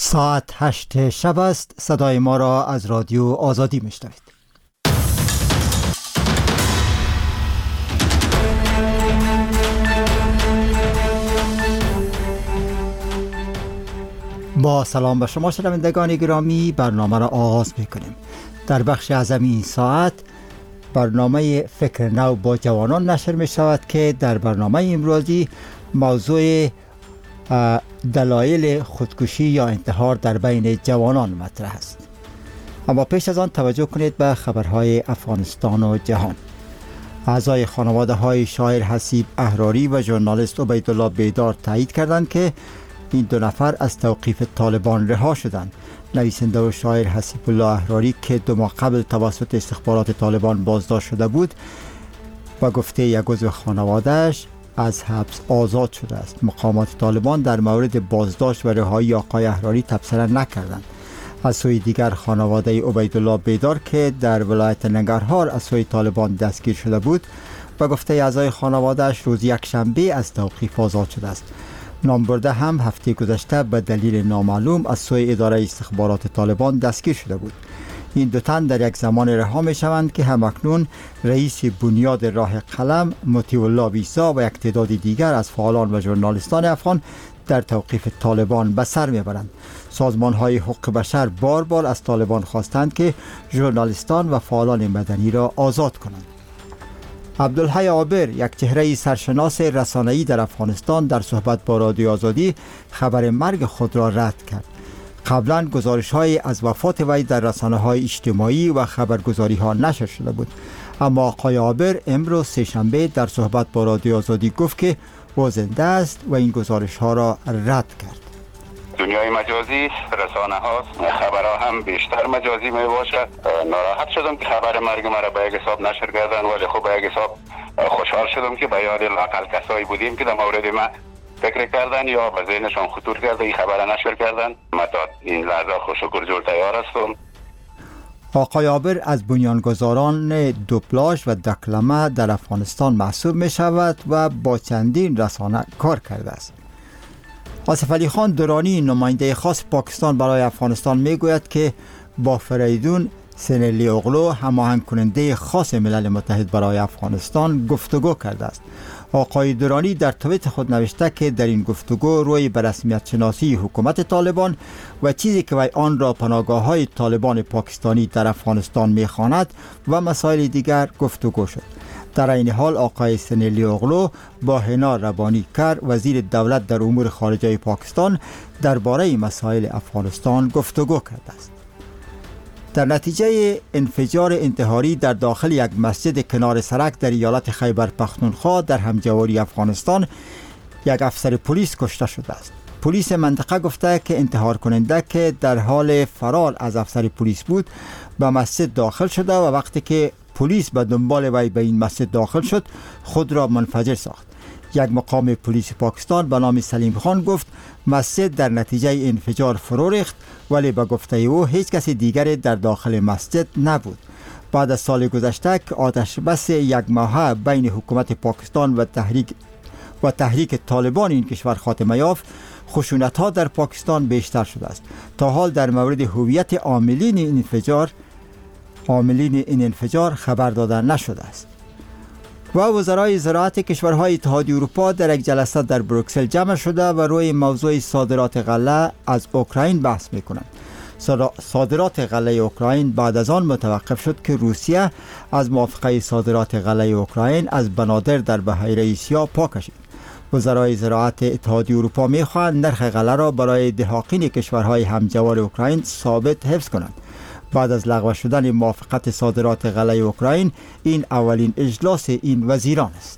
ساعت 8 شب است. صدای ما را از رادیو آزادی میشنوید. با سلام به شما شنوندگان گرامی، برنامه را آغاز میکنیم. در بخش اعظم این ساعت برنامه فکر نو با جوانان نشر می شود که در برنامه امروزی موضوع دلایل خودکشی یا انتحار در بین جوانان مطرح است. اما پیش از آن توجه کنید به خبرهای افغانستان و جهان. اعضای خانواده های شاعر حسیب احراری و ژورنالیست عبیدالله بیدار تایید کردند که این دو نفر از توقیف طالبان رها شدند. نویسنده و شاعر حسیب الله احراری که 2 ماه قبل توسط استخبارات طالبان بازداشت شده بود، با گفته یک عضو خانواده‌اش از حبس آزاد شده است. مقامات طالبان در مورد بازداشت و رهایی آقای احراری تبصره نکردند. از سوی دیگر خانواده عبیدالله بیدار که در ولایت ننگرهار از سوی طالبان دستگیر شده بود، با گفته اعضای خانواده‌اش روز یکشنبه از توقیف آزاد شده است. نامبرده هم هفته گذشته به دلیل نامعلوم از سوی اداره استخبارات طالبان دستگیر شده بود. این دو تن در یک زمان رها می شوند که همکنون رئیس بنیاد راه قلم مطیع الله ویسا و یک تعداد دیگر از فعالان و ژورنالیستان افغان در توقیف طالبان به سر می برند. سازمان های حقوق بشر بار بار از طالبان خواستند که ژورنالیستان و فعالان مدنی را آزاد کنند. عبدالحی عابر، یک چهره سرشناس رسانه‌ای در افغانستان، در صحبت با رادیو آزادی خبر مرگ خود را رد کرد. قبلا گزارش‌های از وفات وی در رسانه‌های اجتماعی و خبرگزاری ها نشر شده بود، اما آقای عابر امروز سه‌شنبه در صحبت با رادیو آزادی گفت که او زنده است و این گزارش‌ها را رد کرد. دنیای مجازی رسانه هاست، خبرها هم بیشتر مجازی می باشد. ناراحت شدم که خبر مرگ مرا به یک حساب نشر کردن، ولی خب به یک حساب خوشحال شدم که به یاد لااقل کسایی بودیم که در مورد ما فکر کردن یا به ذهنشان خطور کرده این خبر نشر کردن. من تا این لحظه خوش‌وشکر جور تیار هستم. آقای عابر از بنیانگذاران دوپلاژ و دکلمه در افغانستان محسوب می شود و با چندین رسانه کار کرده است. آصف علی خان درانی، نماینده خاص پاکستان برای افغانستان، می گوید که با فریدون سنلی اغلو، هماهنگ کننده خاص ملل متحد برای افغانستان، گفتگو کرده است. آقای درانی در توییت خود نوشته که در این گفتگو روی به رسمیت شناسی حکومت طالبان و چیزی که وی آن را پناهگاه‌های طالبان پاکستانی در افغانستان می‌خواند و مسائل دیگر گفتگو شد. در این حال آقای سنلی اغلو با حنا ربانیکر، وزیر دولت در امور خارجه پاکستان، درباره مسائل افغانستان گفتگو کرده است. در نتیجه انفجار انتحاری در داخل یک مسجد کنار سرک در ایالت خیبر پختونخوا در همجواری افغانستان، یک افسر پلیس کشته شده است. پلیس منطقه گفته که انتحار کننده که در حال فرار از افسر پلیس بود به مسجد داخل شده و وقتی که پلیس به دنبال وی به این مسجد داخل شد خود را منفجر ساخت. یک مقام پلیس پاکستان به نام سلیم خان گفت مسجد در نتیجه انفجار فرو ریخت، ولی به گفته او هیچ کسی دیگری در داخل مسجد نبود. بعد از سال گذشته که آتش بس 1 ماهه بین حکومت پاکستان و تحریک طالبان این کشور خاتمه یافت، خشونت‌ها در پاکستان بیشتر شده است. تا حال در مورد هویت عاملین این انفجار خبر داده نشده است. و وزرای زراعت کشورهای اتحادیه اروپا در یک جلسه در بروکسل جمع شده و روی موضوع صادرات غله از اوکراین بحث می‌کنند. صادرات غله اوکراین بعد از آن متوقف شد که روسیه از موافقه صادرات غله اوکراین از بنادر در بحیره آسیا پا کشید. وزرای زراعت اتحادیه اروپا می‌خواهند نرخ غله را برای دهقین کشورهای همجوار اوکراین ثابت حفظ کنند. بعد از لغو شدن موافقت صادرات غله اوکراین، این اولین اجلاس این وزیران است.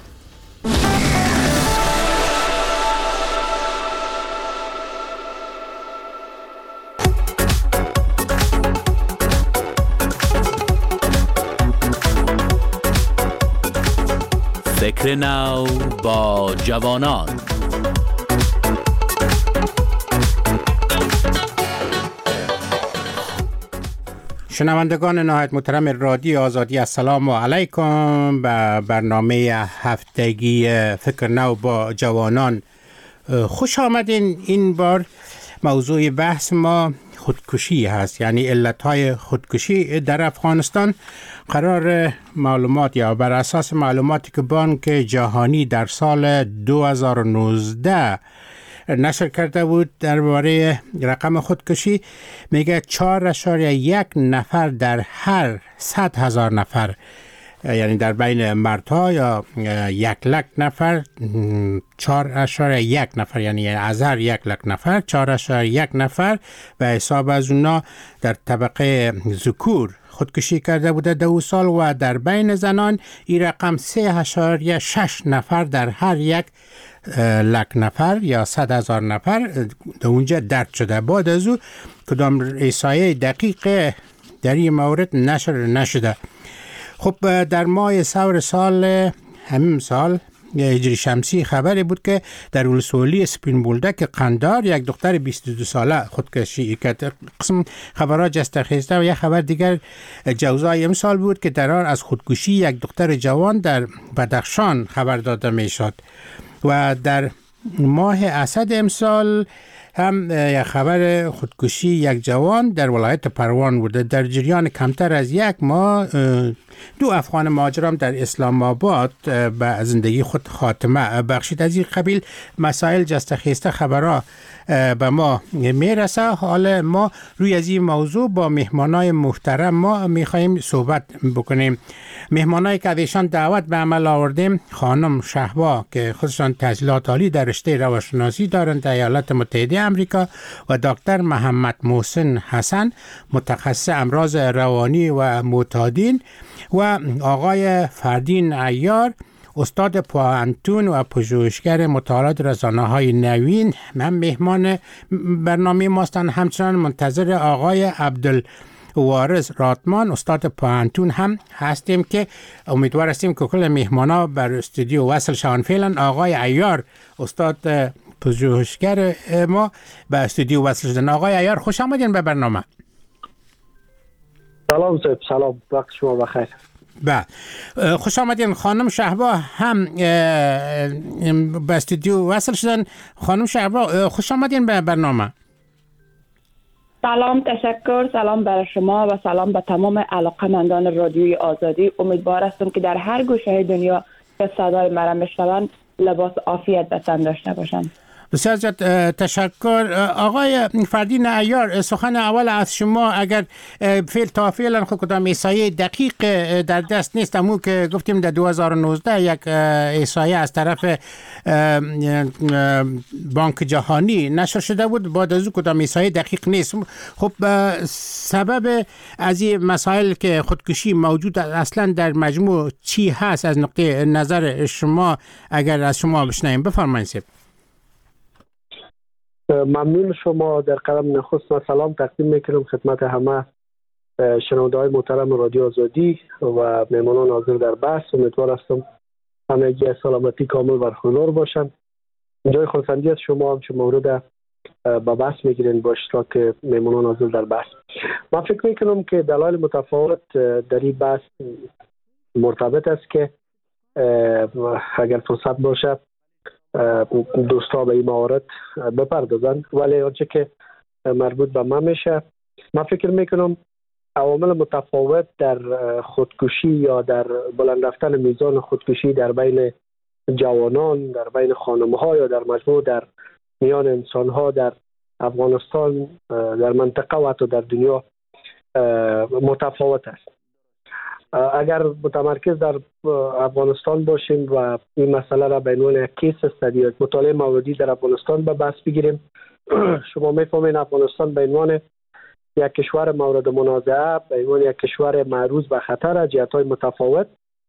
فکر نو با جوانان. شنوندگان نهایت محترم رادیو آزادی، السلام علیکم. به برنامه هفتگی فکر نو با جوانان خوش آمدین. این بار موضوع بحث ما خودکشی هست، یعنی علتهای خودکشی در افغانستان. قرار معلومات یا بر اساس معلوماتی که بانک جهانی در سال 2019 نشر کرده بود درباره رقم خودکشی، میگه 4.1 نفر در هر 100,000 نفر، یعنی در بین مردها یا 100,000 نفر 4.1 نفر، یعنی از هر 100,000 نفر 4.1 نفر به حساب از اونا در طبقه ذکور خودکشی کرده بوده 2 سال، و در بین زنان این رقم 3.6 نفر در هر 100,000 نفر یا 100,000 نفر در اونجا درد شده. بعد از او کدام احصایه دقیق در این مورد نشر نشده. خب در ماه سور سال همین سال هجری شمسی خبری بود که در ولسوالی سپین بولدک قندار یک دختر 22 ساله خودکشی کرد. قسم خبرها جستخیسته. و یک خبر دیگر جوزای امسال بود که در آن از خودکشی یک دختر جوان در بدخشان خبر داده می شد. و در ماه اسد امسال هم یک خبر خودکشی یک جوان در ولایت پروان بوده. در جریان کمتر از یک ماه 2 افغان مهاجران در اسلام آباد به زندگی خود خاتمه بخشید. از این قبیل مسائل جستخیسته خبرها به ما میرسه. حالا ما روی از این موضوع با مهمانای محترم ما میخواییم صحبت بکنیم. مهمانایی که ازشان دعوت به عمل آوردیم: خانم شهبا که خودشان تحصیلات عالی در رشته روانشناسی دارند در ایالات متحده آمریکا، و دکتر محمد محسن حسن متخصص امراض روانی و معتادین، و آقای فردین عیار استاد پوهنتون و پژوهشگر مطالعات رسانه‌های نوین هم مهمان برنامه ماستن. همچنان منتظر آقای عبدالوارث راتمان استاد پوهنتون هم هستیم که امیدوار هستیم که کل مهمانا بر استودیو وصل شوند. فعلا آقای عیار استاد پژوهشگر ما به استودیو وصل شدن. آقای عیار خوش آمدین به برنامه. سلام صاحب، سلام، وقت شما بخیر. خوش آمدین. خانم شهبا هم به استودیو وصل شدن. خانم شهبا خوش آمدین به برنامه. سلام، تشکر. سلام برای شما و سلام به تمام علاقه‌مندان رادیوی آزادی. امیدوار هستم که در هر گوشه دنیا که صدای مرا میشنوند لباس عافیت به تن داشته باشند. بسیار زیاد تشکر. آقای فردین عیار، سخن اول از شما. اگر فعلا کدام احصایه دقیق در دست نیست، امو که گفتیم در 2019 یک احصایه از طرف بانک جهانی نشر شده بود، بعد از او کدام احصایه دقیق نیست. خب سبب از این مسائل که خودکشی موجود اصلا در مجموع چی هست از نقطه نظر شما؟ اگر از شما بشنویم بفرمایید. ممنون شما. در قدم نخست من سلام تقدیم میکنم خدمت همه شنونده‌های محترم رادیو آزادی و مهمانان حاضر در بحث. امیدوار هستم همگی از سلامتی کامل برخوردار باشن. جای خرسندی از شما هم که مورد با بحث میگیرین با اشتراک مهمانان حاضر در بحث. من فکر میکنم که دلایل متفاوت در این بحث مرتبط است که اگر فرصت باشه دوستا به این موارد بپردازن، ولی آنچه که مربوط به من میشه، من فکر میکنم عوامل متفاوت در خودکشی یا در بلند رفتن میزان خودکشی در بین جوانان، در بین خانم‌ها یا در مجموع در میان انسان‌ها در افغانستان، در منطقه و حتی در دنیا متفاوت است. اگر متمرکز در افغانستان باشیم و این مسئله را به عنوان یک کیس استادی، مطالعه موردی در افغانستان به بحث بگیریم، شما میفهمین افغانستان به عنوان یک کشور مورد منازعه، به عنوان یک کشور معرض به خطر از جهت‌های متفاوت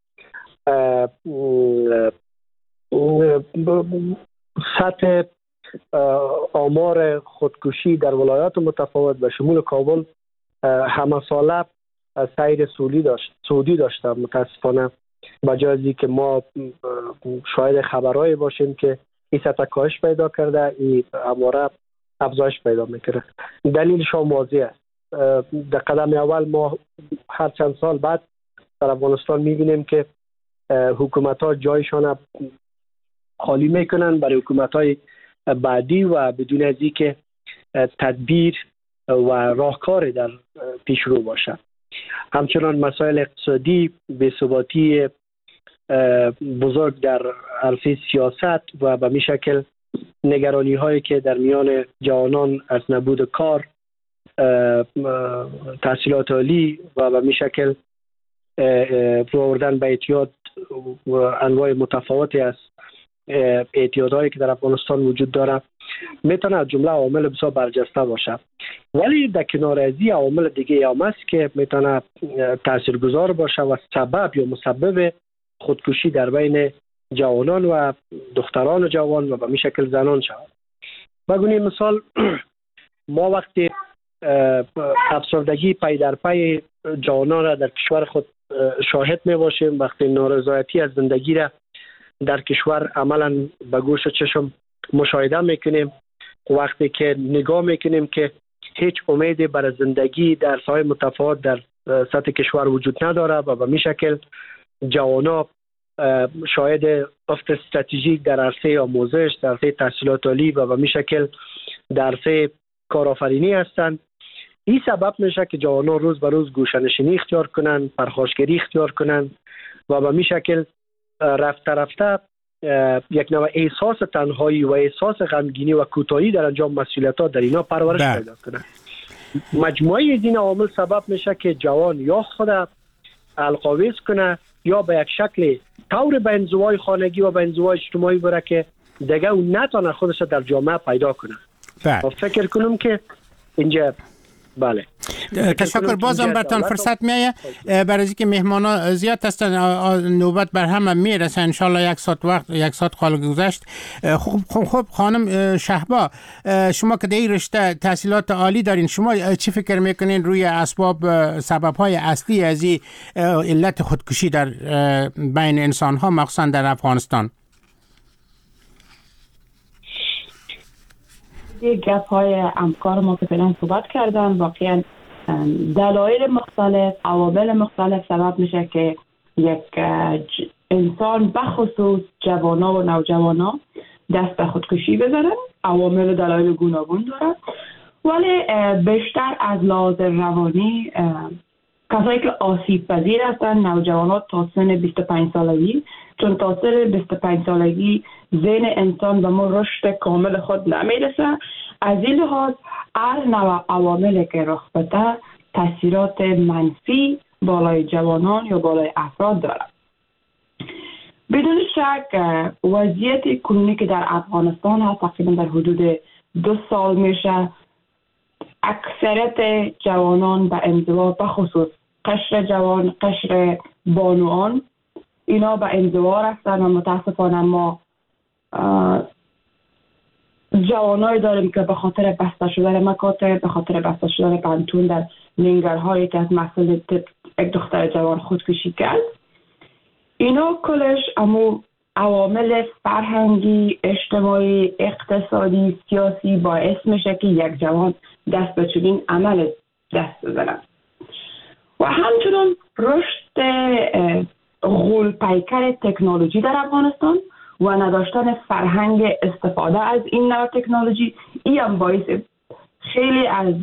سطح آمار خودکشی در ولایات متفاوت به شمول کابل همه ساله سیر سعودی داشته. متاسفانه بجای که ما شاید خبرهایی باشیم که این سطح کاهش پیدا کرده، این اماره افزایش پیدا میکنه. دلیلش هم واضح است. در قدم اول ما هر چند سال بعد در افغانستان میبینیم که حکومت ها جایشان خالی میکنن برای حکومت های بعدی و بدون از اینکه تدبیر و راهکار در پیش رو باشه. همچنان مسائل اقتصادی، بی‌ثباتی بزرگ در عرصه سیاست و به می شکل نگرانی هایی که در میان جوانان از نبود کار، تحصیلات عالی و به می شکل آوردن به اعتیاد و انواع متفاوتی از اعتیادهایی که در افغانستان وجود داره میتونه از جمله عوامل بسیار برجسته باشه. ولی در کنار از این عوامل دیگه هم است که میتونه تاثیرگذار باشه و سبب یا مسبب خودکشی در بین جوانان و دختران جوان و به می شکل زنان شود. بگونیم مثال ما وقتی افسردگی پی در پی جوانان را در کشور خود شاهد می باشیم، وقتی نارضایتی از زندگی را در کشور عملا به گوش و چشم مشاهده میکنیم، وقتی که نگاه میکنیم که هیچ امیدی برای زندگی در ساحه متفاوت در سطح کشور وجود نداره و به می شکل جوانا شاید افت استراتژیک در عرصه آموزش، در عرصه تحصیلات عالی و به می شکل در عرصه کارآفرینی هستند. این سبب میشه که جوانان روز به روز گوشه‌نشینی اختیار کنن، پرخاشگری اختیار کنن و به می شکل رفته رفته یک نوع احساس تنهایی و احساس غمگینی و کوتاهی در انجام مسئولیت‌ها در اینا پرورش پیدا کنه. مجموعه از این عوامل سبب میشه که جوان یا خود القاویز کنه یا به یک شکل طور به انزوای خانگی و به انزوای اجتماعی بره که دیگه اون نتونه خودش در جامعه پیدا کنه. و فکر کنم که اینجا بله. تشکر. بازم برتان فرصت میایه برای اینکه مهمانا زیاد هستن، نوبت بر همه میرسه ان شاء الله. یک ساعت خال گذشت. خب خانم شهبا، شما که در این رشته تحصیلات عالی دارین، شما چی فکر میکنین روی سبب های اصلی از این علت خودکشی در بین انسان ها مخصوصا در افغانستان؟ گپ های همکار ما که فعلا صحبت کردن، واقعا دلایل مختلف، عوامل مختلف سبب میشه که یک انسان بخصوص جوانا و نوجوانا دست به خودکشی بزنن. عوامل و دلایل گوناگون داره، ولی بیشتر از لحاظ روانی کسایی که آسیب پذیر هستن نوجوانات تا سن 25 سالگی، چون تا سن 25 سالگی ذهن انسان به ما رشد کامل خود نمیرسه. از این لحاظ هر نوع عواملی که رخ بده تاثیرات منفی بالای جوانان یا بالای افراد داره. بدون شک وضعیت کنونی که در افغانستان هست تقریبا در حدود 2 سال میشه اکثریت جوانان به انزوا، به خصوص قشر جوان، قشر بانوان، اینا به انزوا رفتن و متاسفانه ما جوانایی داریم که به خاطر بسته شدن مکاتب، به خاطر بسته شدن پانتون در لنگرهایی که از محصول یک دختر جوان خودکشی کرد. اینا کلش امو عوامل فرهنگی، اجتماعی، اقتصادی، سیاسی باعث میشه که یک جوان دست به چنین عمل دست بزنه. و همچنان رشد غول پیکر تکنولوژی در افغانستان و نداشتن فرهنگ استفاده از این نوع تکنولوژی، این هم باعث خیلی از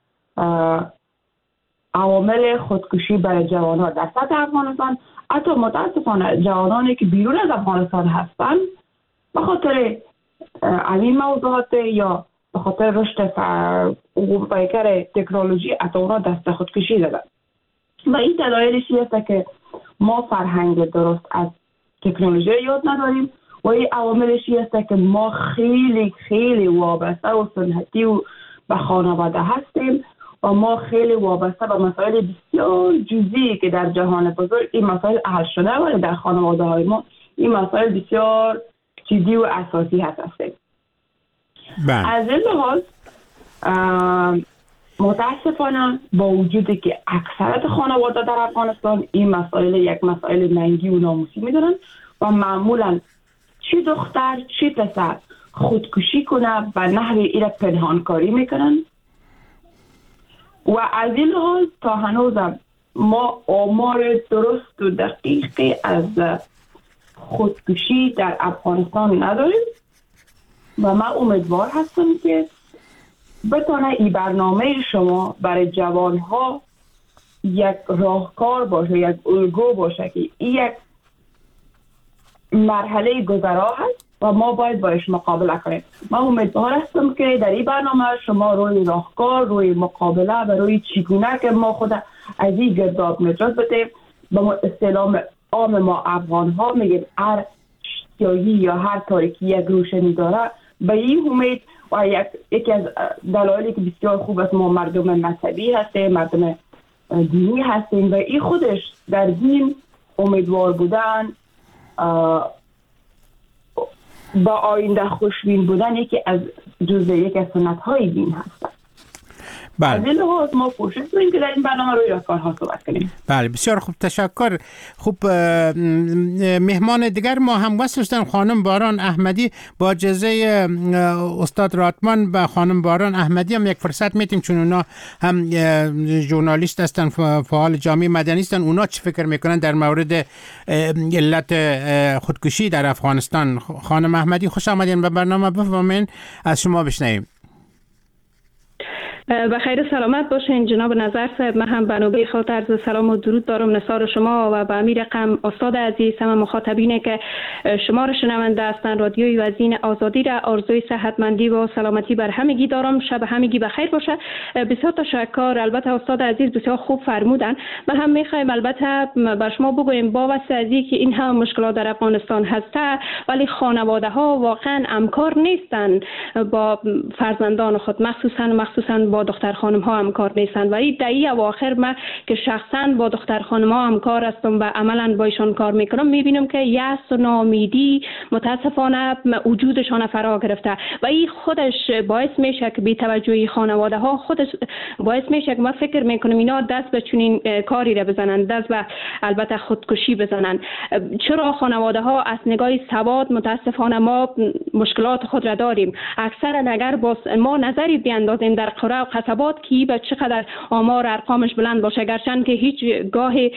عوامل خودکشی برای جوانان در سطح افغانستان، حتی متاسفانه جوانانی که بیرون از افغانستان هستن به خاطر این موضوعات یا به خاطر رشد غول پیکر تکنولوژی حتی اونا دست خودکشی دادن. و این دلایلش هست که ما فرهنگ درست از تکنولوژی یاد نداریم و این عواملش هست که ما خیلی خیلی وابسته و سنتی و به خانواده هستیم و ما خیلی وابسته به مسائل بسیار جزئی که در جهان بزرگ این مسائل حل شده، ولی در خانواده های ما این مسائل بسیار جدی و اساسی هستند. از این لحاظ متاسفانه با وجودی که اکثرت خانواده در افغانستان این مسائل یک مسائل ننگی و ناموسی میدونن و معمولا چی دختر چی پسر خودکشی کنه و نحوی ایره پنهانکاری میکنن. و از این لحاظ تا هنوزم ما آمار درست و دقیقی از خودکشی در افغانستان نداریم و من امیدوار هستم که بتونه این برنامه شما برای جوانها یک راهکار باشه، یک الگو باشه که این یک مرحله گذرا هست و ما باید باش مقابله کنیم. من امیدوار هستم که در این برنامه شما روی راهکار، روی مقابله و روی چگونه که ما خود از این گرداب نجات بدیم. با اصطلاح عام ما افغان ها میگیم هر سیاهی یا هر تاریکی یک روشنی داره. به این امید و یکی از دلایلی که بسیار خوب است ما مردم مذهبی هستیم، مردم دینی هستیم و این خودش در دین امیدوار بودن با آینده خوشبین بودن یکی از سنت های دین هست. بله. از این لحاظ ما کوشش کنیم که در این برنامه روی راهکارها صحبت کنیم. بله بسیار خوب، تشکر. خوب، مهمان دیگر ما هم وصل شدن، خانم باران احمدی. با اجازه استاد راتمان و خانم باران احمدی هم یک فرصت میتیم، چون اونا هم ژورنالیست هستن، فعال جامعه مدنی هستن. اونا چی فکر میکنن در مورد علت خودکشی در افغانستان؟ خانم احمدی خوش آمدین به برنامه، بفرمایید از شما بشنویم. بخیر سلامت باشین جناب نظر صاحب. من هم بنابه خاطر عرض سلام و درود دارم نثار شما و به امیر قم استاد عزیز، همه مخاطبینه که شما را شنونده هستند. رادیوی وزین آزادی را آرزوی صحتمندی و سلامتی بر همگی دارم. شب همگی بخیر باشه. بسیار تشکر. البته استاد عزیز بسیار خوب فرمودن. ما هم میخوایم البته بر شما بگویم با واسه از اینکه این هم مشکلات در افغانستان هسته، ولی خانواده ها واقعا همکار نیستن با فرزندان خود، مخصوصا با دختر خانم ها همکار نیستن و این دهی اواخر من که شخصا با دختر خانم ها همکار هستم و عملا با ایشان کار میکنم، میبینم که یأس و ناامیدی متاسفانه وجودشان فرا گرفته و این خودش باعث میشه که بی‌توجهی خانواده ها خودش باعث میشه که ما فکر میکنم اینا دست به چنین کاری را بزنن، دست به البته خودکشی بزنن. چرا خانواده ها از نگاه سواد متاسفانه ما مشکلات خود را داریم. اکثرا اگر با ما نظری بیاندازیم در قرى و قصبات کی به چقدر آمار ارقامش بلند باشه، گرچند که هیچ گاهی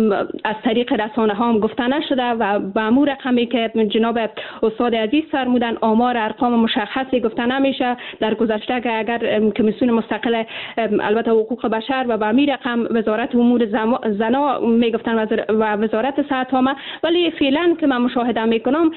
از طریق رسانه ها هم گفته نشده و به امور رقمی که جناب استاد عزیز فرمودن آمار ارقام مشخصی گفته نمیشه. در گذشته که اگر کمیسیون مستقل البته حقوق بشر و به امیر رقم وزارت امور زنا میگفتن و وزارت صحت عامه، ولی فعلا که من مشاهده میکنم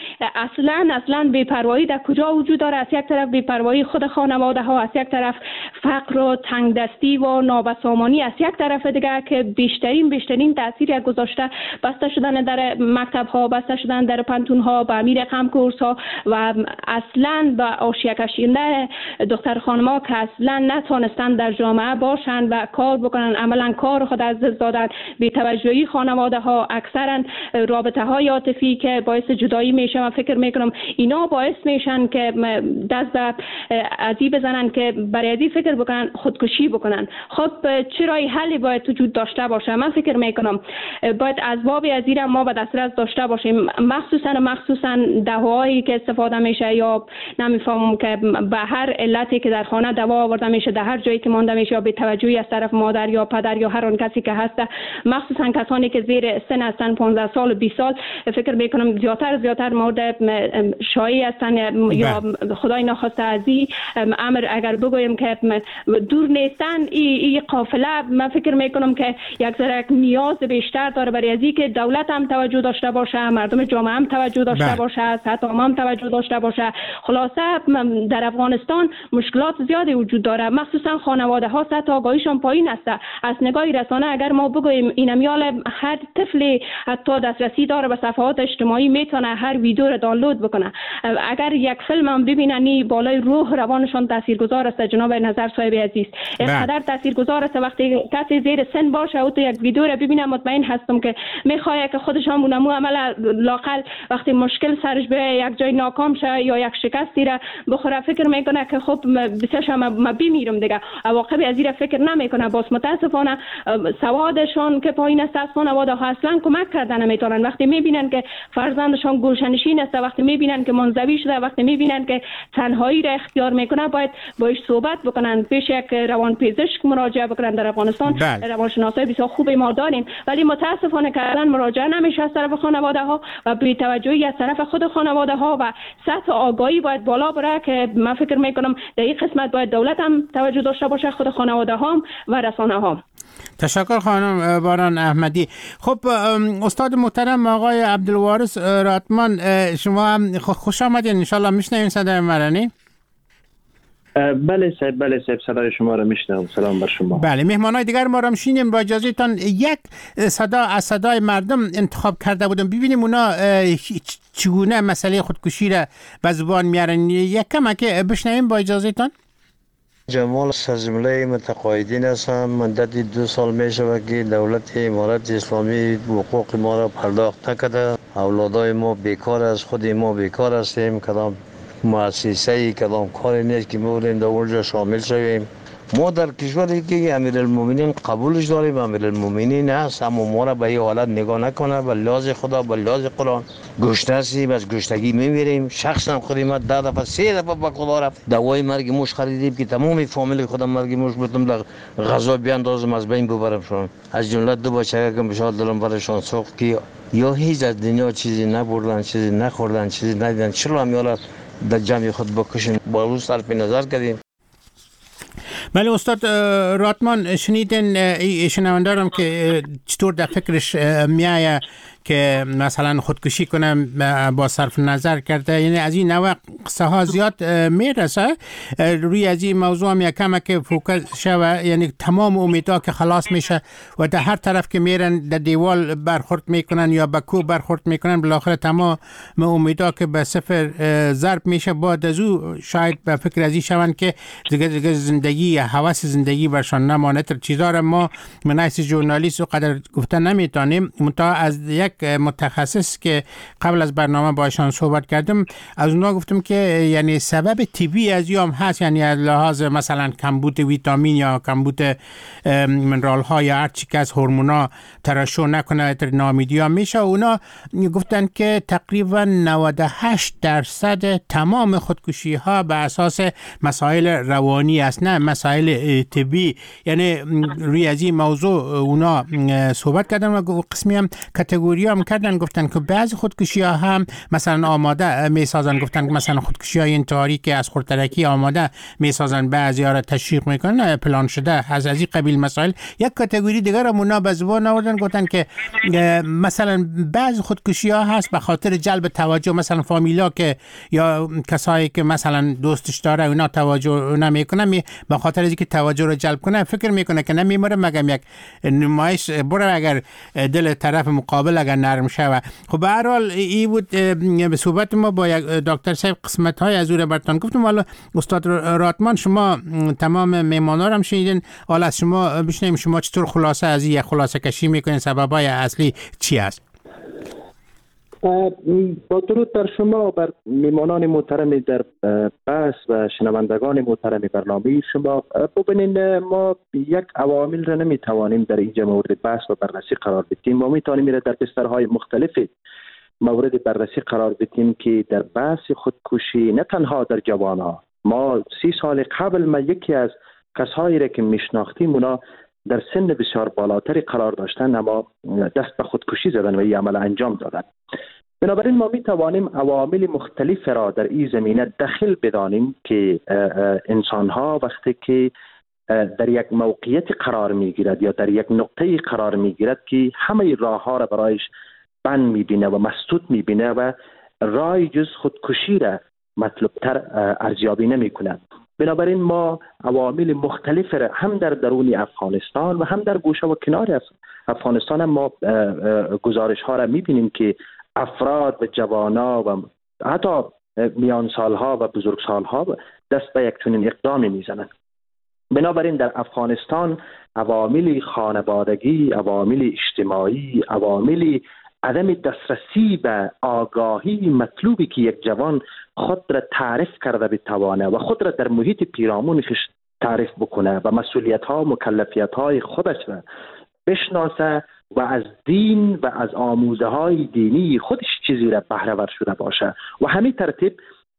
اصلا بی‌پروایی در کجا وجود داره. از یک طرف بی‌پروایی خود خانواده ها، از یک طرف فقر و تنگدستی و نابسامانی، از یک طرف دیگه که بیشترین تاثیر گذاشته بسته شدن در مکتب ها، بسته شدن در پانتون ها، به امیر رقم کورس ها و اصلا به آشیه کشیدن دختر خانما که اصلا نتونستن در جامعه باشن و کار بکنن، عملا کار خود از دست دادن. بی‌توجهی خانواده ها، اکثرا رابطه های عاطفی که باعث جدایی میشه. من فکر میکنم اینا باعث میشن که دست به ازی بزنن که برای ازی فکر بکنن خودکشی بکنن. خب چرا این حلی باید وجود داشته باشه؟ من فکر میکنم باید اسباب ازی ما به دسترس داشته باشیم، مخصوصا دواهایی که استفاده میشه یا نمیفهمم که به هر علتی که در خانه دوا آورده میشه، در هر جایی که مانده میشه یا بی‌توجهی از طرف مادر یا پدر یا هر اون کسی که هست، مخصوصا کسانی که زیر سن هستن 15 سال 20 سال، فکر میکنم زیادتر مورد شایع هستن یا خدای نخواسته ازی امر اگر بگویم که دور نیستن. این قافله من فکر میکنم که یک ذره نیاز بیشتر داره برای ازی که دولت هم توجه داشته باشه، مردم جامعه هم توجه داشته باشه، صحت عامه هم توجه داشته باشه. خلاصه در افغانستان مشکلات زیادی وجود داره، مخصوصا خانواده ها سطح آگاهیشان پایین است. از نگاه رسانه اگر ما بگویم این میال هر طفلی حتی دسترسی داره به صفحات اجتماعی، میتونه هر ویدیو رو دانلود بکنه. اگر یک فیلم هم ببینن بالای روح روانشان تاثیرگذار است. جناب نظر صاحب عزیز اینقدر تاثیرگذار است وقتی کسی زیر سن باشه او تو یک ویدیو رو ببینه، مطمئن هستم که میخواد که خودش هم اونمو عمل لاقل وقتی مشکل سرش به یک جای ناکام شه یا یک شکستی را بخوره فکر میکنه که خب بسیارش ما بمیرم دیگه. عواقب از این فکر نمیکنه. باز متاسفانه سوادشون که پایین است، خانواده ها اصلا کمک کردن نمیتونن. وقتی میبینن که فرزندشون گلشنشین است، وقتی میبینن که منزوی شده، وقتی میبینن که تنهایی را اختیار میکنه، باید باش صحبت بکنن، مثلا پیش یک روانپزشک مراجعه بکنن. در افغانستان روانشناسای بسیار خوبی ما داریم، ولی متاسفانه که الان مراجعه نمیشه از طرف خانواده ها و بی توجهی از طرف خود خانواده ها و سطح آگاهی باید بالا بره که من فکر میکنم در این قسمت باید دولت هم توجه داشته باشه، خود خانواده ها و رسانه ها. تشکر خانم باران احمدی. خب استاد محترم آقای عبدالوارث راتمان، شما خوش آمدین. انشالله میشنوین صدای مرانی؟ بله صاحب صدای شما را میشنوم. سلام بر شما. بله، مهمانای دیگر ما را میشینیم. با اجازهتان یک صدا از صدای مردم انتخاب کرده بودم ببینیم اونا چگونه مسئله خودکشی را به زبان میارن. یک کمک بشنویم با اجازهتان. جمال سرجمله متقاعدین هستم. مدت 2 سال می شود که دولت امارت اسلامی حقوق ما را پرداخت نکرده. اولادای ما بیکار است، خود ما بیکار هستیم. کدام مؤسسه کدام کاری نیست که ما بریم در اونجا شامل شویم. ما در کشوری که امیرالمومنین قبولش داریم، امیرالمومنین هست، اما ما را به این حالت نگاه نکنه. به لحاظ خدا، به لحاظ قرآن گشنه هستیم، از گشنگی میمیریم. شخصا خودی ما 10 دفعه 3 دفعه به خدا رفت دوای مرگ موش خریدیم که تمام فامیل خودم مرگ موش بودم در غذا بیاندازم از بین ببرم شون. از جمله 2 بچه که بشاد دلم برشان سوخت که یا هیچ از دنیا چیزی نبردن، چیزی نخوردن، چیزی ندیدن. چرا همیالا در جمع خود بکشن؟ با روز صرف نظر کردیم. بله استاد راتمان، شنیدین شنوندارم که چطور در فکرش میایه که مثلا خودکشی کنم با صرف نظر کرده. یعنی از این نوع قصه ها زیاد میرسه. روی از این موضوع هم یکم که فوکس شوه، یعنی تمام امیدها که خلاص میشه و در هر طرف که میرن در دیوال برخورد میکنن یا به کوه برخورد میکنن، بالاخره تمام امیدها که به صفر ضرب میشه. بعد از او شاید به فکر از این شون که دیگه زندگی، هوس زندگی برشان نمانه. تر چیزا را ما من حیث ژورنالیست و قدر گفتن نمیتونیم. منتها از یک متخصص که قبل از برنامه با ایشان صحبت کردم، از اونها گفتم که یعنی سبب طبیعی از یام هست، یعنی از لحاظ مثلا کمبود ویتامین یا کمبود منرال ها یا هر چی که از هورمونا ترشح نکنه نامیدی ها میشه. اونا گفتن که تقریبا 98% تمام خودکشی ها به اساس مسائل روانی است، نه مسائل طبی. یعنی روی از این موضوع اونا صحبت کردن و قسمی هم کاتگوری هم کردن. گفتن که بعضی خودکشی ها هم مثلا آماده میسازن. گفتن که مثلا خودکشی های انتحاری که از خردترکی آماده میسازن، بعضی ها را تشویق میکنن، پلان شده از این قبیل مسائل. یک کاتگوری دیگر هم اونا به زبان آوردن، گفتن که مثلا بعضی خودکشی ها هست به خاطر جلب توجه، مثلا فامیلا که یا کسایی که مثلا دوستش داره اونا توجه نمیکنه، به خاطر اینکه توجه رو جلب کنه فکر میکنه که نمیمره مگم یک نمایش بره اگر دل طرف مقابل اگر نرم شوه. خب به هر حال این بود به صحبت ما با یک دکتر صاحب قسمت های از او براتون گفتم. حالا استاد راتمان، شما تمام میمانا رو هم شنیدین، حالا از شما بشنویم شما چطور خلاصه از این خلاصه کشی میکنین، سببای اصلی چی است؟ با درود بر شما و بر میمانان محترم در بس و شنوندگان محترم برنامه شما. ببینید ما یک عوامل را نمیتوانیم در اینجا مورد بحث و بررسی قرار بدیم. ما میتوانیم میره در بسترهای مختلف مورد بررسی قرار بدیم که در بحث خودکشی نه تنها در جوانها، ما 30 سال قبل ما یکی از کسایی را که میشناختیم اونا در سن بسیار بالاتری قرار داشتن اما دست به خودکشی زدن و این عمل انجام دادن. بنابراین ما می توانیم عوامل مختلف را در این زمینه دخل بدانیم که انسان‌ها وقتی که در یک موقعیت قرار میگیرد یا در یک نقطه قرار میگیرد که همه راه‌ها را برایش بند میبینه و مسدود میبینه و راه جز خودکشی را مطلوبتر ارزیابی نمیکنه. بنابراین ما عوامل مختلف را هم در درون افغانستان و هم در گوشه و کنار افغانستان ما گزارش ها را میبینیم که افراد و جوانا و حتی میان سالها و بزرگ سالها دست به یک چنین اقدامی میزنند. بنابراین در افغانستان عوامل خانوادگی، عوامل اجتماعی، عوامل عدم دسترسی به آگاهی مطلوبی که یک جوان خود را تعریف کرده بتوانه و خود را در محیط پیرامونش تعریف بکنه و مسئولیت ها و مکلفیت های خودش را بشناسه و از دین و از آموزه های دینی خودش چیزی را بهره ور شده باشه و همین ترتیب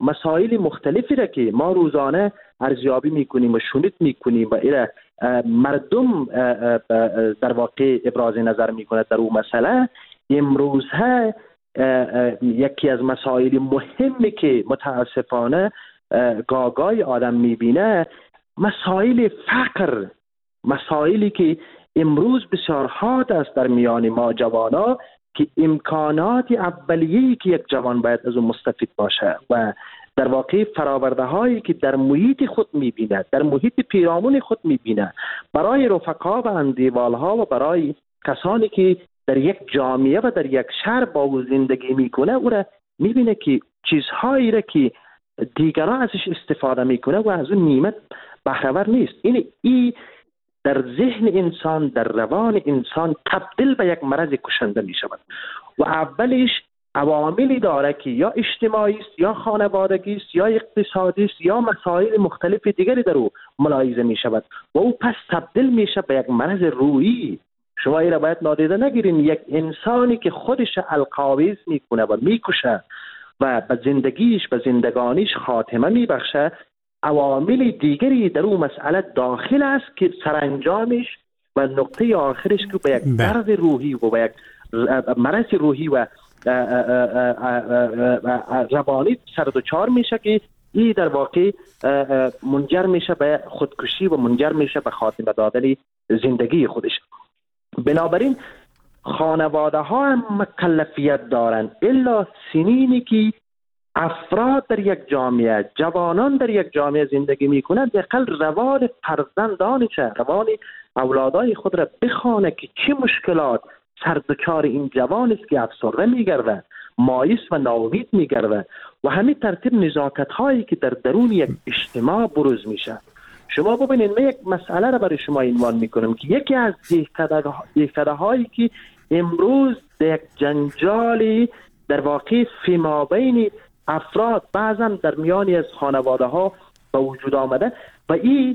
مسائل مختلفی را که ما روزانه ارزیابی میکنیم و شنود میکنیم و ایره مردم در واقع ابراز نظر میکنه در اون مسئله، امروز ها یکی از مسائل مهمی که متاسفانه گاگای آدم میبینه مسائل فقر، مسائلی که امروز بسیار حاد است در میان ما جوانا که امکانات اولیه‌ای که یک جوان باید از اون مستفید باشه و در واقع فراورده هایی که در محیط خود میبینه، در محیط پیرامون خود میبینه، برای رفقا و اندیوال ها و برای کسانی که در یک جامعه و در یک شهر با او زندگی میکنه، او را میبینه که چیزهایی را که دیگران ازش استفاده میکنه و از اون نعمت بهره‌ور نیست. این در ذهن انسان، در روان انسان تبدیل به یک مرض کشنده می شود و اولش عواملی داره که یا اجتماعی است، یا خانوادگی است، یا اقتصادی است، یا مسائل مختلف دیگری در او ملاحظه می شود و او پس تبدیل میشه به یک مرض روحی. شما این را باید نادیده نگیرین. یک انسانی که خودش القاویز میکنه و میکشه و به زندگیش، به زندگانیش خاتمه میبخشه، عوامل دیگری در اون مسئله داخل است که سرانجامش و نقطه آخرش که به یک درد روحی و به یک مرض روحی و روانی سردوچار میشه که این در واقع منجر میشه به خودکشی و منجر میشه به خاتمه دادن زندگی خودش. بنابراین خانواده ها هم مکلفیت دارند الا سنینی که افراد در یک جامعه، جوانان در یک جامعه زندگی میکنند، دقیقاً روان فرزندانش، روان اولادای خود را بخوانه که چه مشکلات سردوچار این جوان است که افسرده میگرده، مایوس و ناامید میگرده و همین ترتیب نزاکت هایی که در درون یک اجتماع بروز میشه. شما ببینید، من یک مسئله را برای شما عنوان میکنم که یکی از دهکده هایی که امروز در یک جنجالی در واقع فیما بین افراد بعضا در میانی از خانواده ها به وجود آمده و این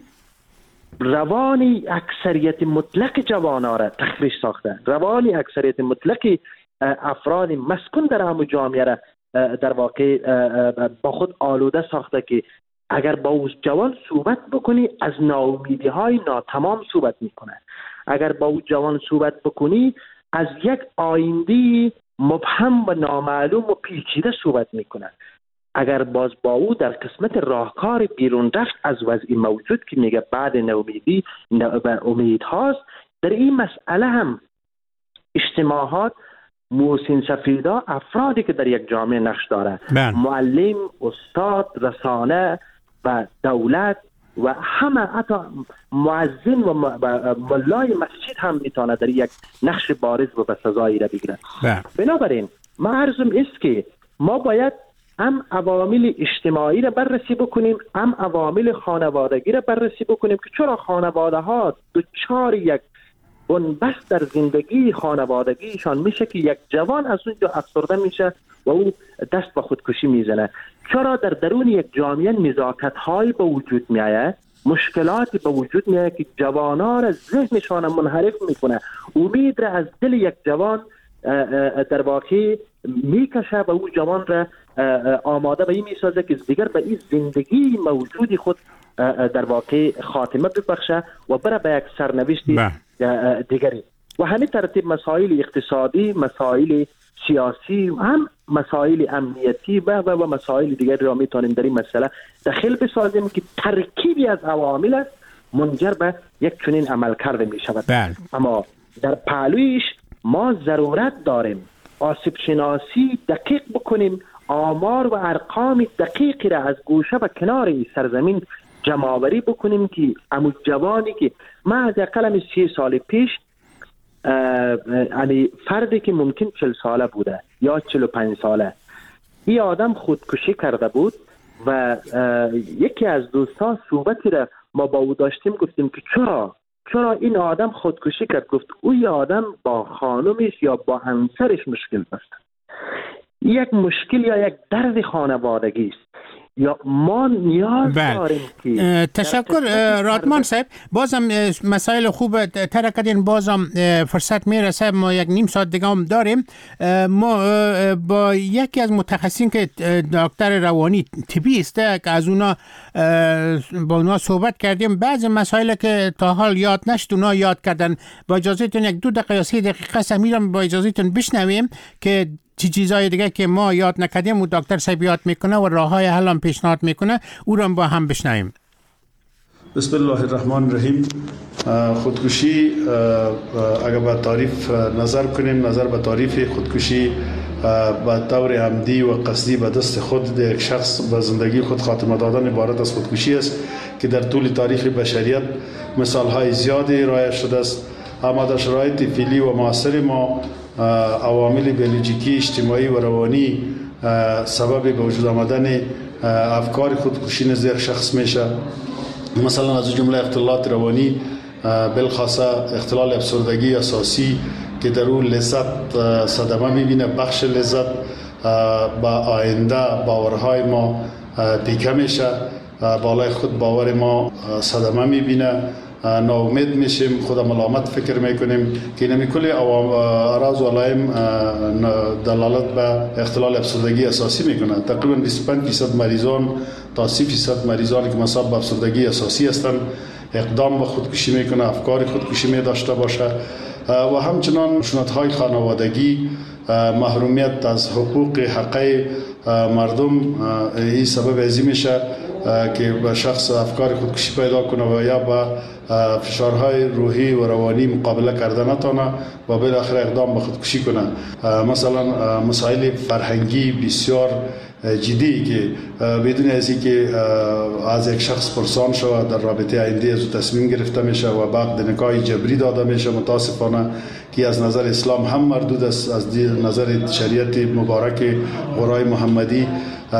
روانی اکثریت مطلق جوانان را تخریش ساخته، روانی اکثریت مطلق افراد مسکون در همون جامعه را در واقع با خود آلوده ساخته که اگر با او جوان صحبت بکنی از ناامیدی های ناتمام صحبت میکنه، اگر با او جوان صحبت بکنی از یک آینده مبهم و نامعلوم و پیچیده صحبت میکنه، اگر باز با او در قسمت راهکار بیرون رفت از وضعی موجود که میگه بعد ناامیدی و امید هاست، در این مسئله هم اجتماعات محسن سفیدا افرادی که در یک جامعه نقش داره، معلم، استاد، رسانه و دولت و همه، حتی مؤذن و ملای مسجد هم میتونه در یک نقش بارز و بسزایی را بگیرد. بنابراین ما عرضم است که ما باید هم عوامل اجتماعی را بررسی بکنیم، هم عوامل خانوادگی را بررسی بکنیم که چرا خانواده ها دچار یک بنبست در زندگی خانوادگیشان میشه که یک جوان از اونجا افسرده میشه و او دست به خودکشی میزنه. چرا در درون یک جامعه نزاکت های به وجود میآید، مشکلاتی به وجود میآید که جوانان را ذهنشان منحرف میکنه، امید را از دل یک جوان در واقع میکشه و او جوان را آماده به این میسازه که دیگر به این زندگی موجودی خود در واقع خاتمه ببخشه و بره به یک سرنوشت دیگری. و همین ترتیب مسائل اقتصادی، مسائل سیاسی و هم مسائل امنیتی و مسائل دیگری را میتونیم در این مسئله دخل بسازیم که ترکیبی از عوامل است منجر به یک چنین عمل کرده می شود. اما در پهلویش ما ضرورت داریم آسیب شناسی دقیق بکنیم، آمار و ارقام دقیقی را از گوشه و کنار سرزمین جمع‌آوری بکنیم که امو جوانی که من از اقلم 30 سال پیش یعنی فردی که ممکن 40 ساله بوده یا 45 ساله، این آدم خودکشی کرده بود و یکی از دوستان صحبتی را ما با او داشتیم، گفتیم که چرا این آدم خودکشی کرد؟ گفت اوی آدم با خانمش یا با همسرش مشکل داشت. یک مشکل یا یک درد خانوادگی است. یا ما نیاز داریم که تشکر رادمان صاحب. بازم مسائل خوب تر کردین، بازم فرصت میرسه، ما یک نیم ساعت دیگه هم داریم. ما با یکی از متخصصین که دکتر روانی طبی است که از اونا با اونا صحبت کردیم، بعضی مسائل که تا حال یاد نشد اونا یاد کردن. با اجازهتون یک 2 دقیقه یا 3 دقیقه سمیرم با اجازهتون بشنویم که چیزای دیگه که ما یاد نکردیم و دکتر صاحب یاد میکنه و راههای حل هم پیشنهاد میکنه، او را با هم بشنویم. بسم الله الرحمن الرحیم. خودکشی اگر به تعریف نظر کنیم، نظر به تعریف خودکشی به طور عمدی و قصدی به دست خود یک شخص به زندگی خود خاتمه دادن عبارت از خودکشی است که در طول تاریخ بشریت مثالهای زیادی رایج شده است. اما در شرایط فعلی و معاصر ما عوامل بیولوژیکی، اجتماعی و روانی سبب به وجود آمدن افکار خودکشی نزد یک شخص میشه. مثلا از جمله اختلالات روانی، بالخاصه اختلال افسردگی اساسی که در اون لذت صدمه میبینه، بخش لذت با آینده باورهای ما پیکه میشه، بالای خود باور ما صدمه میبینه، ناامید میشیم، خود ملامت فکر میکنیم که نمی کل اعراض و علائم دلالت به اختلال افسردگی اساسی میکنه. تقریبا 25% مریضان تا 30% مریضانی که مصاب به افسردگی اساسی هستند اقدام به خودکشی میکنه، افکار خودکشی می داشته باشه. و همچنان خشونت‌های خانوادگی، محرومیت از حقوق حقوق مردم، این سبب ازی میشه که به شخص افکار خودکشی پیدا کنه و یا با فشارهای روحی و روانی مقابله کرده نتونه و بالاخره اقدام به خودکشی کنه. مثلا مسائل فرهنگی بسیار جدی که بدون از اینکه از یک شخص پرسان شود در رابطه آینده از تصمیم گرفته میشه و بعد نکاح جبری داده میشه، متاسفانه که از نظر اسلام هم مردود است، از نظر شریعت مبارک قرآن محمدی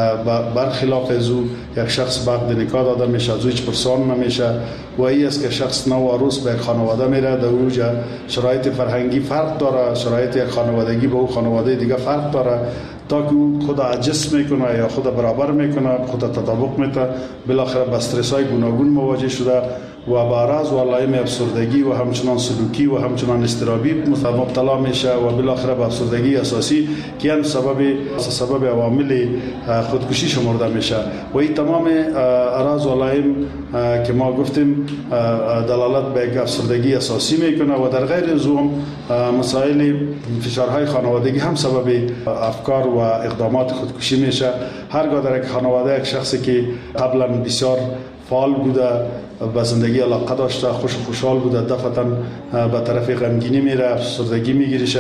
برخلاف از او یک شخص بعد نکاح داده میشه، از او هیچ پرسان نمیشه و این است که شخص نو عروس به یک خانواده میره. در اونجا شرایط فرهنگی فرق داره، شرایط یک خانوادگی به او خانواده دیگه فرق داره، تا که خود عجز میکنه یا خود برابر میکنه، خود تطابق میده، بالاخره با استرس های گوناگون مواجه شده و با اعراض و علائم افسردگی و همچنان سلوکی و همچنان اضطرابی مبتلا میشه و بالاخره به افسردگی اساسی که هم سبب عوامل خودکشی شمرده میشه. و این تمام اعراض و علائم که ما گفتیم دلالت به یک افسردگی اساسی میکنه و در غیر از اون مسائل فشارهای خانوادگی هم سبب افکار و اقدامات خودکشی میشه. هرگاه در یک خانواده یک شخصی که قبلا بسیار فعال بوده، به زندگی علاقه داشته، خوشحال بوده، دفعتاً به طرف غمگینی میره، افسردگی میگیرشه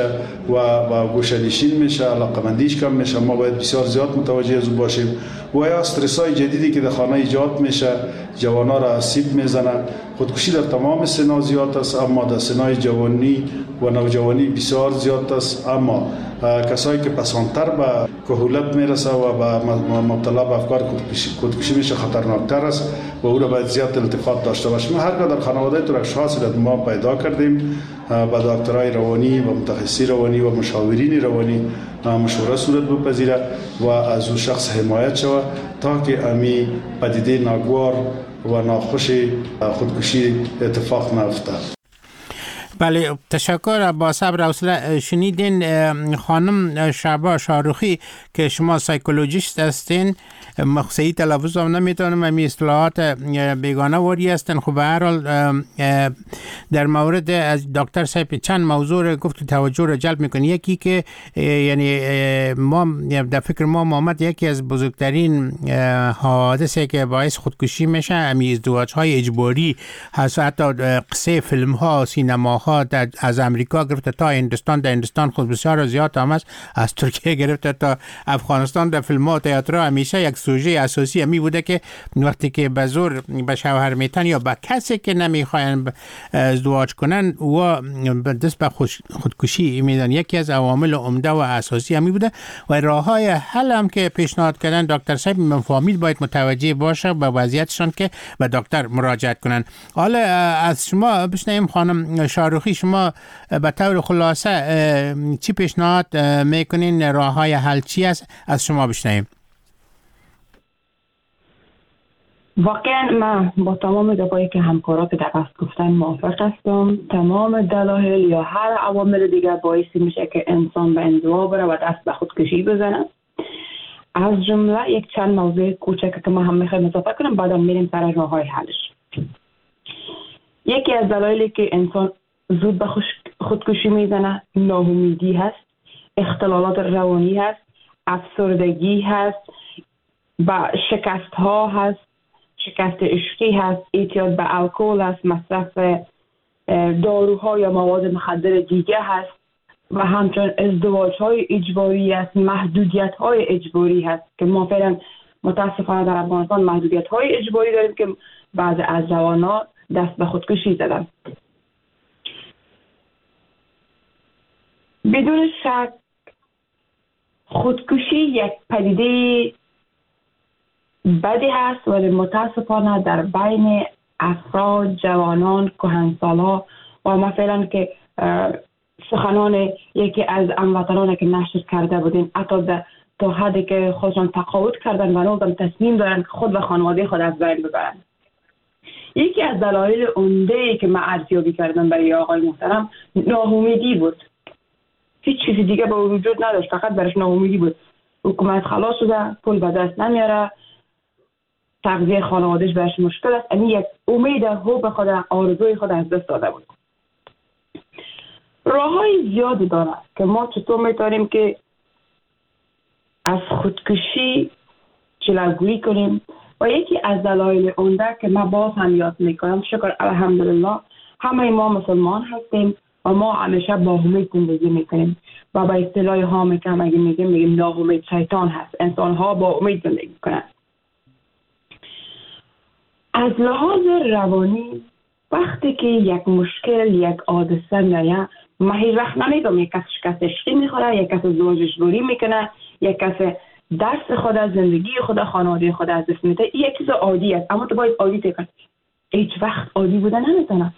و گوشه‌نشین میشه، علاقه‌مندیش کم میشه. ما باید بسیار زیاد متوجه از او باشیم. و یا استرس‌های جدیدی که در خانه ایجاد میشه جوانا را آسیب میزنه. خودکشی در تمام سنا زیاد است، اما در سنای جوانی و نوجوانی بسیار زیاد است. اما کسایی که پسانتر به کهولت میرسه و مبتلا به افکار خودکشی میشه خطرناکتر است و او را باید زیاد التفات داشته باشیم. هرگاه در خانواده تو اشخاصی را ما پیدا کردیم با دکترای روانی و متخصصی روانی و مشاورین روانی مشوره صورت بپذیره و از او شخص حمایت شود تا که امی پدیده ناگوار و ناخوش خودکشی اتفاق نیفته. بله، تشکر. با صبر و حوصله شنیدین خانم شعبا شاروخی که شما سایکولوژیست هستین، مخصوصی تلفظ هم نمیتونم، امی اصطلاحات بیگانه واری هستن. خب به هر حال در مورد از دکتر صاحب چند موضوع گفت توجه رو جلب میکنه. یکی که یعنی ما در فکر ما محمد یکی از بزرگترین حوادثی که باعث خودکشی میشه امی ازدواج های اجباری هست. حتی قصه فیلم ها، سینما ها از امریکا گرفته تا هندوستان، در هندوستان خود بسیار زیاد هم است، از ترکیه گرفته تا افغانستان، در فیلم ها تئاتر همیشه یک سوژه اساسی همی بوده که وقتی که به زور به شوهر میتن یا به کسی که نمیخواین ازدواج کنن و دست به خودکشی میدن. یکی از عوامل عمده و اساسی همی بوده و راههای حل هم که پیشنهاد کردن دکتر صاحب، فامیل باید متوجه باشه به وضعیتشان که به دکتر مراجعت کنن. حالا از شما بشنویم خانم شاروخی، شما به طور خلاصه چی پیشنهاد میکنین؟ راههای حل چی است؟ از شما بشنویم. واقعا من با تمام دفاعی که همکارا که در بحث گفتن موافق هستم. تمام دلایل یا هر عوامل دیگر باعثی میشه که انسان به انزوا بره و دست به خودکشی بزنه. از جمله یک چند موضوع کوچک که ما هم میخوایم اضافه کنم، بعدا میریم سر راههای حلش. یکی از دلایلی که انسان زود به خودکشی میزنه ناامیدی هست، اختلالات روانی هست، افسردگی هست، با شکست ها هست، شکست عشقی هست، اعتیاد به الکل هست، مصرف داروها یا مواد مخدر دیگه هست و همچنین ازدواج های اجباری هست، محدودیت های اجباری هست که ما فعلا متاسفانه در افغانستان محدودیت های اجباری داریم که بعضی از جوانان دست به خودکشی زدن. بدون شک خودکشی یک پدیده بدی هست، ولی متاسفانه در بین افراد، جوانان، کهنسال‌ها و ما فعلا که سخنان یکی از هموطنان که نشر کرده بودیم حتی تا حدی که خودشان تقاعد کردن و نوزم تصمیم دارن که خود و خانواده خود از بین ببرن. یکی از دلایل عمده‌ای که من ارزیابی کردم برای آقای محترم ناامیدی بود. هیچ چیزی دیگه به وجود نداشت، فقط برش ناامیدی بود. حکومت خلاص شده، پول به دست نمیاره، تغذیه خانوادهش برش مشکل است. یعنی یک امید هوب خود، آرزوی خود از دست داده بود. راه‌های زیادی داره که ما چطور میتونیم که از خودکشی جلوگیری کنیم و یکی از دلایل عمده که من باز هم یاد میکنم، شکر الحمدلله همه ما مسلمان هستیم و ما همیشه با امید زندگی میکنیم و با اصطلاح هامی که همگی میگیم ناامید شیطان هست. انسان ها با امید زندگی کنند. از لحاظ روانی وقتی که یک مشکل، یک حادثه میاد، ما هیچ وقت نمیگم یک کس شکست عشقی میخوره، یک کس ازدواج اجباری میکنه، یک کس درس خود از زندگی خود، خانواده خود از دست میده. این یک چیز عادی است، اما تو باید عادی تکن. هیچ وقت عادی بودن نمیتونه.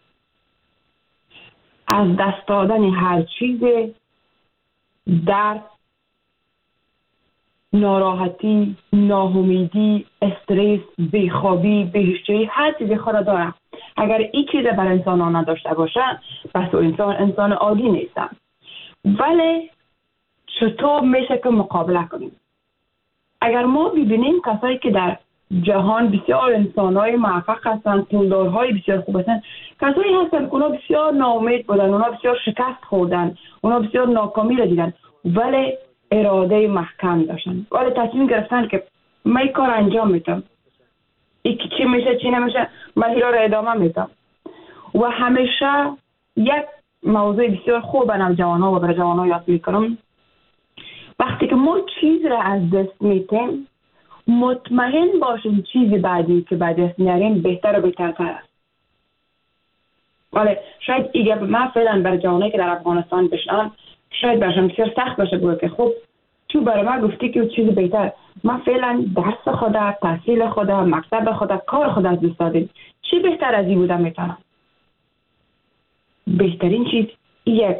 از دست دادن هر چیز، درد، ناراحتی، ناامیدی، استرس، بیخوابی، بی‌هوشی، هر چیزی خود داره. اگر این چیز بر انسان ها نداشته باشه پس انسان عادی نیستن. ولی چطور میشه که مقابله کنیم؟ اگر ما ببینیم کسایی که در جهان بسیار انسان‌های موفق هستند، پولدارهای بسیار خوب هستند، کسایی هستند که اونا بسیار ناامید بودن، اونا بسیار شکست خوردن، اونا بسیار ناکامی را دیدن، ولی اراده محکم داشتن، ولی تصمیم گرفتن که من این کار انجام میدم، این چی میشه چی نمیشه من این را ادامه میدم. و همیشه یک موضوع بسیار خوب برای جوان‌ها و برای جوان‌ها یاد میکنم، وقتی که ما چیز را از دست میتیم مطمئن باشیم چیزی بعدی که بعد دست میاریم بهتر و بهترتر است. ولی شاید ایگه من فعلا برای جوانایی که در افغانستان بشنن شاید برشان بسیار سخت باشه بود که خب تو برای من گفتی که چیزی بهتر، من فعلا درس خودم، تحصیل خودم، مکتب خودم، کار خودم از دست دادم، چی بهتر از این بودم میتونم؟ بهترین چیز یک،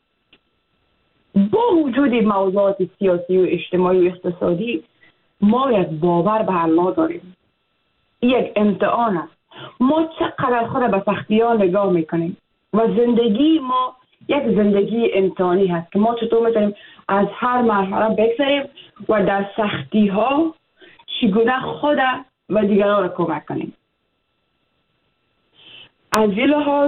با وجود موضوعات سیاسی و اجتماعی و اقتصادی ما یک باور به الله داریم. یک امتحان است. ما چقدر خود به سختی ها نگاه میکنیم و زندگی ما یک زندگی امتحانی هست که ما چطور میتونیم از هر مرحله بگذریم و در سختی ها چگونه خود و دیگران را کمک کنیم. از این لحاظ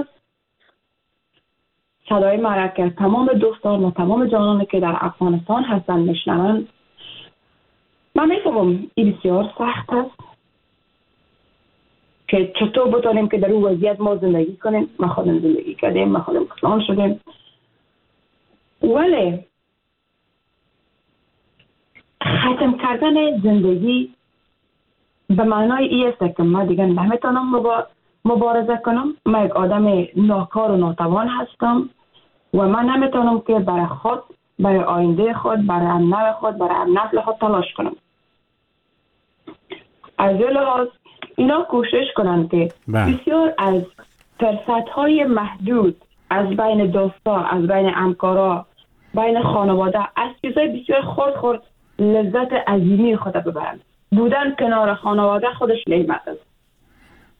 صدای مرا که تمام دوستان و تمام جوانانی که در افغانستان هستن میشنوند، من میفهمم این بسیار سخت است که چطور بتونیم که در اون وضعیت ما زندگی کنیم. ما خودم زندگی کردیم، ما خودم کسان شدیم، ولی ختم کردن زندگی به معنای این است که من دیگه نمیتونم مبارزه کنم. من یک آدم ناکار و ناتوان هستم و من نمیتونم که برای خود، برای آینده خود، برای نوع خود، برای نسل خود تلاش کنم. از این لحاظ اینا کوشش کنند که بسیار از فرصت‌های محدود از بین دوستا، از بین همکارا، بین خانواده، از چیزای بسیار خرد لذت عظیمی خود ببرند. بودن کنار خانواده خودش نعمت است.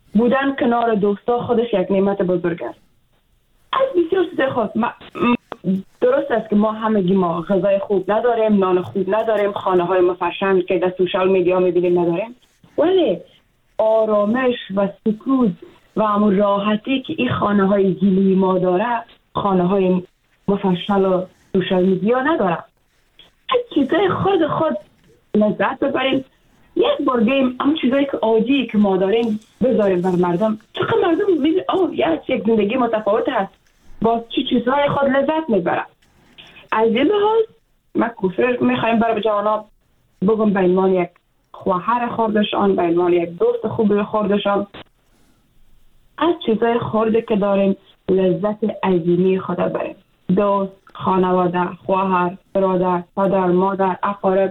بودن کنار دوستا خودش یک نعمت بزرگ است. از بسیار چیزای خاص درست است که ما همگی ما غذای خوب نداریم، نان خوب نداریم، خانه های مفشن که در سوشال میدیا میبینیم نداریم، ولی آرامش و سکوت و همون راحتی که این خانه های گیلی ما داره خانه های مفشل و سوشال میدیا نداره. از چیزای خود لذت ببریم. یک بار بیم هم چیزایی که عادی که ما داریم بذاریم بر مردم. چقدر مردم میگه یک زندگی متفاوت هست، با چیزهای خود لذت میبرم. از این لحاظ من کوشش میخوایم برای جوانان بگم به عنوان یک خواهر خوردشان، به عنوان یک دوست خوبی خوردشان، از چیزهای خورده که داریم لذت عظیمی خود بریم. دوست، خانواده، خواهر، برادر، پدر، مادر، اقارب،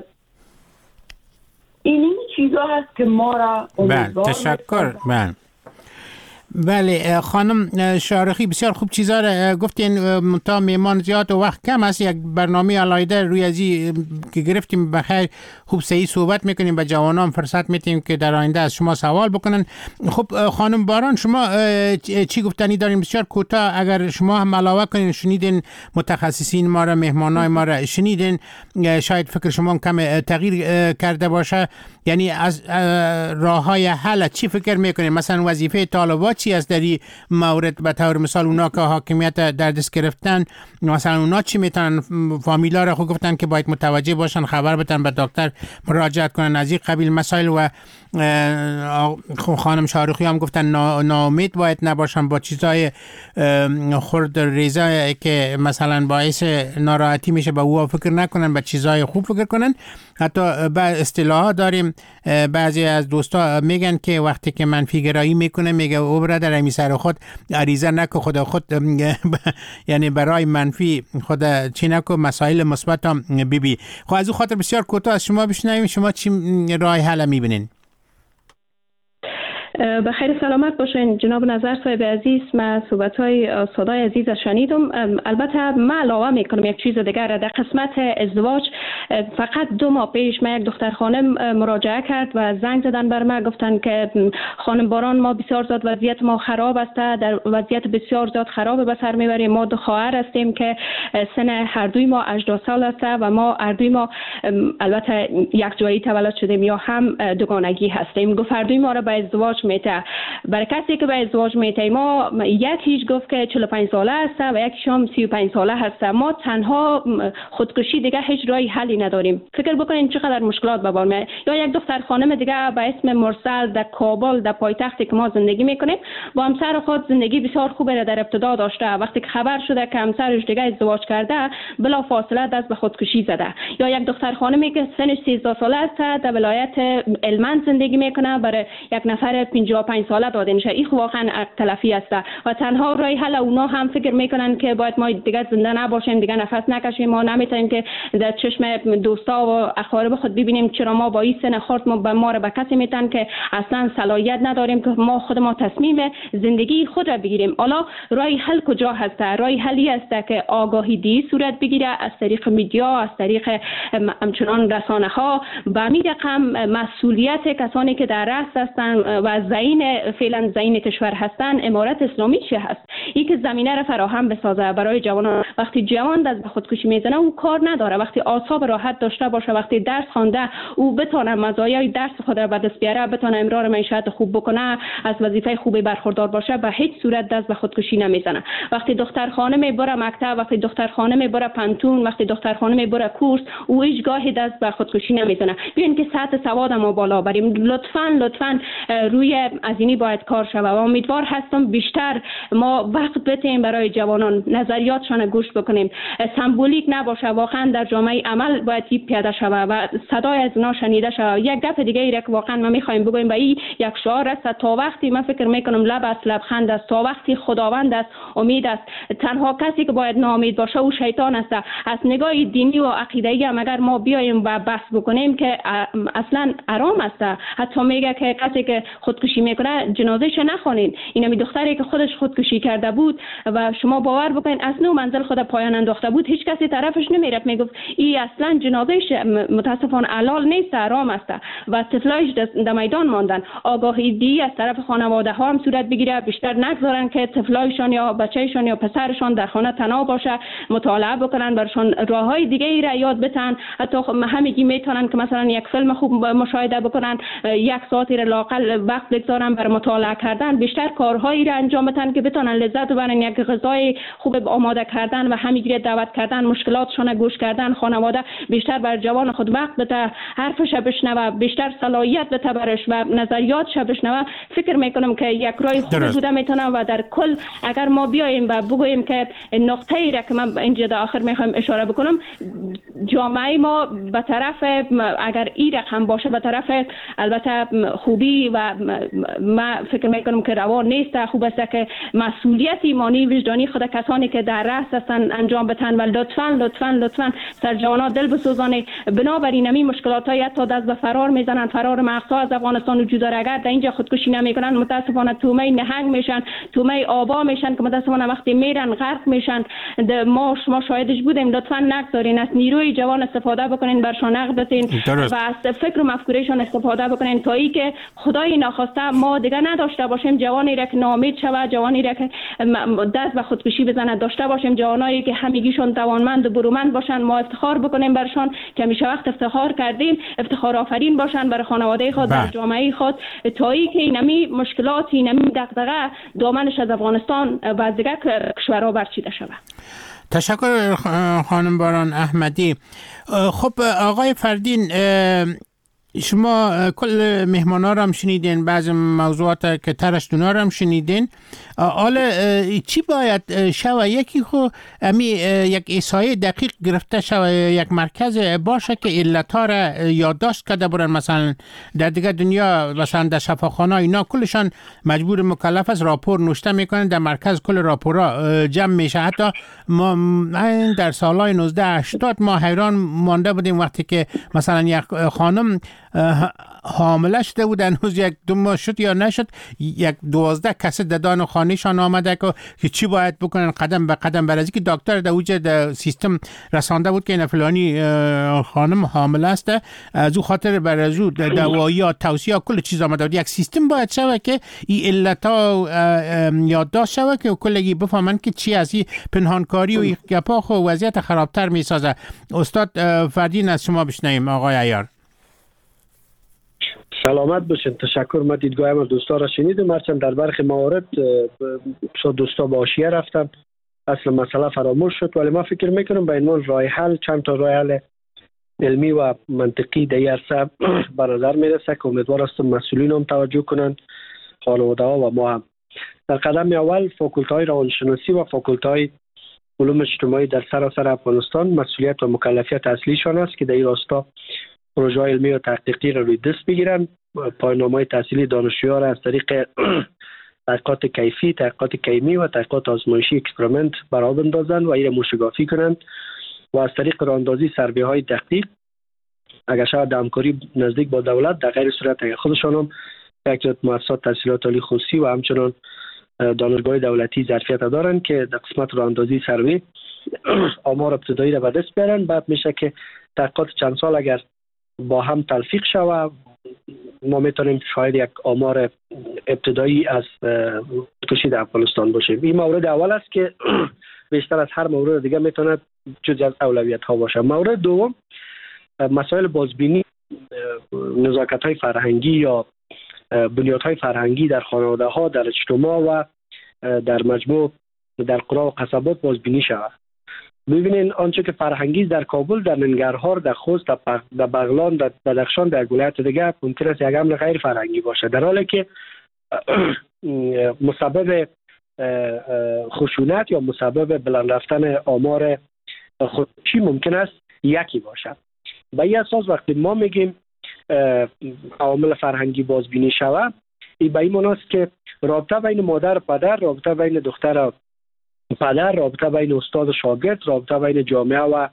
این چیزا هست که ما را تشکر. بله خانم شارخی بسیار خوب چیزا را گفتین. تا میمان زیاد و وقت کم است، یک برنامه علایده روی ازی که گرفتیم بخیر خوب صحیح صحبت میکنیم، به جوانان فرصت میتیم که در آینده از شما سوال بکنن. خب خانم باران شما چی گفتنی دارین؟ بسیار کوتاه اگر شما هم علاوه کنین. شنیدین متخصصین ما را، مهمانای ما را شنیدین، شاید فکر شما کم تغییر کرده باشه. یعنی از راههای حل چی فکر میکنین؟ مثلا وظیفه طالبات چی است در این مورد؟ به طور مثال اونا که حاکمیت در دست گرفتن، مثلا اونا چی میتونن؟ فامیلا را خود گفتن که باید متوجه باشن، خبر بدن، به دکتر مراجعت کنن، از این قبیل مسائل. و خانم شارخی هم گفتن ناامید باید نباشن با چیزای خرد ریزه که مثلا باعث ناراحتی میشه، به او فکر نکنن، به چیزای خوب فکر کنن. حتی به اصطلاح داریم بعضی از دوستا میگن که وقتی که منفی گرایی میکنه میگه او برادر امی سر خود عریضه نکو، خدا خود یعنی برای منفی خود چی نکو، مسائل مثبت هم ببی. خب از اون خاطر بسیار کوتاه از شما بشنویم، شما چی راه حل میبینین؟ بخیر سلامت باشین جناب نظر صاحب عزیز. من صحبت‌های استادای عزیز شنیدم. البته من علاوه میکنم یک چیز دیگر. در قسمت ازدواج فقط 2 ماه پیش من یک دختر خانم مراجعه کرد و زنگ زدن بر من، گفتن که خانم باران ما بسیار زیاد وضعیت ما خراب است، در وضعیت بسیار زیاد خراب به سر میبریم. ما 2 خواهر هستیم که سن هر دوی ما 18 سال است و ما هر دوی ما البته یک جایی تولد شدیم یا هم دوگانگی هستیم. گفت هر دوی ما را به ازدواج میته. برای کسی که به ازدواج میته ما یکیش گفت که 45 ساله است و یکیش هم 35 ساله هست. ما تنها خودکشی دیگه هیچ راهی حلی نداریم. فکر بکنین چقدر مشکلات به بار میاد. یا یک دختر خانم دیگه به اسم مرسل در کابل در پایتختی که ما زندگی میکنیم با همسر خود زندگی بسیار خوبی را در ابتدا داشته. وقتی که خبر شده که همسرش دیگه ازدواج کرده بلا فاصله دست به خودکشی زده. یا یک دختر خانمی که سنش 13 ساله است در ولایت هلمند زندگی میکنه، برای یک نفر 55 ساله داده میشه. این واقعا تلفی است و تنها راه حل اونا هم فکر میکنن که باید ما دیگه زنده نباشیم، دیگه نفس نکشیم، ما نمیتونیم که در چشم دوستا و اقارب خود ببینیم چرا ما با این سن خرد ما را به کسی میتن که اصلا صلاحیت نداریم که ما خود ما تصمیم زندگی خود را بگیریم. حالا راه حل کجا هست؟ راه حلی است که آگاهی صورت بگیره از طریق میدیا، از طریق همچنان رسانه ها. به همین رقم مسئولیت کسانی که در رأس هستند و فعلا زعیم کشور هستند امارت اسلامی چه هست؟ این که زمینه را فراهم بسازه برای جوانان. وقتی جوان دست به خودکشی میزنه او کار نداره، وقتی اعصاب راحت داشته باشه، وقتی درس خوانده او بتونه مزایای درس خود را به دست بیاره، بتونه امرار معیشت خوب بکنه، از وظیفه خوبی برخوردار باشه، به هیچ صورت دست به خودکشی نمیزنه. وقتی دختر خانم بره مکتب، وقتی دختر خانم بره پانتون، وقتی دختر خانم بره کورس، او هیچ گاهی دست به خودکشی نمیزنه. ببین که سطح سواد ما بالا بریم. لطفاً روی از اینی باید کار شود و امیدوار هستم بیشتر ما وقت بتیم برای جوانان نظریاتشان گوش بکنیم. سمبولیک نباشه، واقعا در جامعه عمل باید پیاده شود و صدای از اونا شنیده شود. یک دفعه دیگه ای که واقعا ما میخوایم بگویم و این یک شعار است: تا وقتی من فکر میکنم لب است لبخند است، تا وقتی خداوند است امید است. تنها کسی که باید ناامید باشه او شیطان است. از نگاه دینی و عقیده‌ای هم اگر ما بیایم و بحث بکنیم که اصلا حرام است. حتی میگه که کسی که خود خودکشی میکنه جنازهش نخوانین. اینمی دختری که خودش خودکشی کرده بود و شما باور بکنین از نو منزل خود پایان انداخته بود، هیچ کسی طرفش نمیرفت، میگفت این اصلا جنازهش متاسفانه حلال نیست، حرام است و طفلایش در میدان ماندن. آگاهی دی از طرف خانواده ها هم صورت بگیره، بیشتر نگذارن که طفلایشان یا بچه‌شان یا پسرشان در خانه تنها باشه، مطالعه بکنن، برشان راههای دیگه ای را یاد بدن. حتی همگی میتونن که مثلا یک فیلم خوب مشاهده بکنن، یک ساعتی را لااقل وقت بگذارن بر مطالعه کردن، بیشتر کارهایی را انجام بدن که بتونن لذت ببرن، یک غذای خوب آماده کردن و همگی را دعوت کردن، مشکلاتشون گوش کردن. خانواده بیشتر بر جوان خود وقت بده، حرفش بشنوه، بیشتر صلاحیت بده برش و نظریاتش بشنوه. فکر میکنم که یک راه خوب بوده میتونه. و در کل اگر ما بیایم و بگوییم که نقطه ای را که من اینجا در آخر میخوام اشاره بکنم، جامعه ما به طرف اگر این رقم باشه به طرف البته خوبی و ما فکر میکنم که روان نیست، خوب است که مسئولیت ایمانی وجدانی خود کسانی که در رأس هستن انجام بدن و لطفاً سرجوانا دل بسوزانه. بنابراین این مشکلات های حتی دست به فرار میزنن، فرار مقصا از افغانستان وجود داره. اگر در اینجا خودکشی نمیکنن متاسفانه تومه نهنگ میشن، تومه آبا میشن که متاسفانه وقتی میرن غرق میشن. ما شاهدش بودیم. لطفاً نگذارین از نیروی جوان استفاده بکنین، برشان عقل بدین و از فکر و مفکورشان استفاده بکنین تا ای که خدای ناخواسته ما دیگه نداشته باشیم جوانی را که ناامید شود، جوانی را که دست به خودکشی بزنه. داشته باشیم جوانایی که همگیشون توانمند و برومند باشن، ما افتخار بکنیم برشان که همیشه وقت افتخار کردیم، افتخار آفرین باشن برای خانواده خود، برای جامعه خود، تا ای که اینمی مشکلات، اینمی دغدغه دامنش از افغانستان و از دیگر کشورها برچیده شود. تشکر خانم باران احمدی. خب آقای فردین، شما کل مهمانا رو هم شنیدین، بعض موضوعات که ترشتونا رو هم شنیدین. حالا چی باید شوه؟ یکی خو یک احصایه دقیق گرفته شوه، یک مرکز باشه که علتها را یادداشت کرده برن. مثلا در دیگه دنیا مثلا در شفاخانه اینا کلشان مجبور مکلف است راپور نوشته میکنن، در مرکز کل راپورا جمع میشه. حتی ما در سالهای 1980 ما حیران مانده بودیم وقتی که مثلا یک خانم حامله شده بود، هنوز یک دو ماه شد یا نشد، یک 12 کس ددان خانهشان آمده که چی باید بکنن قدم به قدم. برای که دکتر در وجه سیستم رسانده بود که این فلانی خانم حامله است، از او خاطر برای او دواییات توصیه کل چیز آمده بود. یک سیستم باید شود که این علتا یادداشت شود که کلگی بفهمن که چی از این پنهانکاری و گپا خو وضعیت خرابتر میسازه. استاد فردین از شما بشنویم. آقای عیار. سلامت باشین. تشکر. من دیدگاه ما دوستا را شنیدم، هرچند در برخی موارد دوستا با حاشیه رفتن، اصل مسئله فراموش شد. ولی ما فکر میکنم به عنوان راه حل چند تا راه حل علمی و منطقی در این عرصه به نظر میرسه که امیدوار هستم مسئولین هم توجه کنن، خانواده ها و ما هم. در قدم اول فاکولته های روانشناسی و فاکولته های علوم اجتماعی در سراسر افغانستان مسئولیت و مکلفیت اصلیشان است که در این راستا پروژه علمی و تحقیقی را روی دست بگیرن، پایان‌نامه‌های تحصیلی دانشجویان را از طریق تحقیقات کیفی، تحقیقات کیمی و تحقیقات آزمایشی اکسپریمنت برآورد بندازن و این مشگافی کنند و از طریق راهاندازی سروی‌های دقیق اگر شاید همکاری نزدیک با دولت، در غیر صورت اگر خودشان هم یک مؤسسات تحصیلات عالی خصوصی و همچنان دانشگاه دولتی ظرفیت دارن که در قسمت راهاندازی سروی آمار ابتدایی را به دست بیارن. بعد میشه که تحقیقات چند سال اگر با هم تلفیق شود ما میتونیم شاید یک آمار ابتدایی از خودکشی در افغانستان باشه. این مورد اول است که بیشتر از هر مورد دیگه میتونه جزء از اولویت ها باشه. مورد دوم مسائل بازبینی، نزاکت های فرهنگی یا بنیاد های فرهنگی در خانواده ها، در اجتماع و در مجموع در قرا و قصبات بازبینی شود. ببینین آنچه که فرهنگی در کابل، در ننگرهار، در خوست، در بغلان، در بدخشان، در ولایت دیگه ممکن است یک امر غیر فرهنگی باشه، در حالی که مسبب خشونت یا مسبب بلند رفتن آمار خودکشی ممکن است یکی باشد. به این اساس وقتی ما میگیم عوامل فرهنگی بازبینی شود، این به این معنی است که رابطه بین مادر و پدر، رابطه بین دختر و پدر، رابطه بین استاد و شاگرد، رابطه بین جامعه و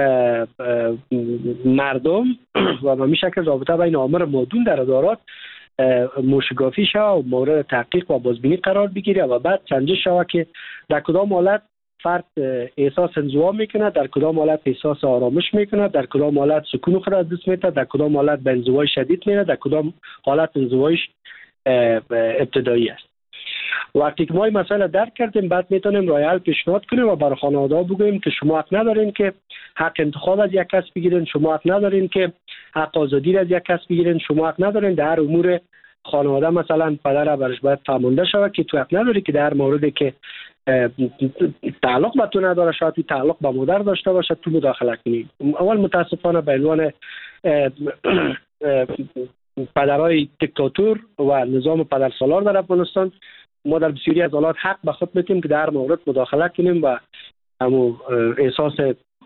مردم و به همین شکل رابطه بین آمر مادون در ادارات موشگافی شود و مورد تحقیق و بازبینی قرار بگیره و بعد سنجش شود که در کدام حالت فرد احساس انزوا میکنه، در کدام حالت احساس آرامش میکنه، در کدام حالت سکون خود از دست میده، در کدام حالت به انزوای شدید میره، در کدام حالت انزوایش ابتدایی است. وقتی که ما این مسئله درک کردیم بعد میتونیم راه حل پیشنهاد کنیم و برای خانواده‌ها بگوییم که شما حق ندارین که حق انتخاب از یک کس بگیرین، شما حق ندارین که حق آزادی از یک کس بگیرین، شما حق ندارین در هر امور خانواده مثلا پدر برش باید فهمانده شود که تو حق نداری که در موردی که تعلق به تو نداره، شاید تعلق به مادر داشته باشه تو مداخله کنی. اول متاسفانه به عنوان پدرای دیکتاتور و نظام پدرسالار در افغانستان ما در بسیاری از حالات حق به خود میتیم که در مورد مداخله کنیم و همون احساس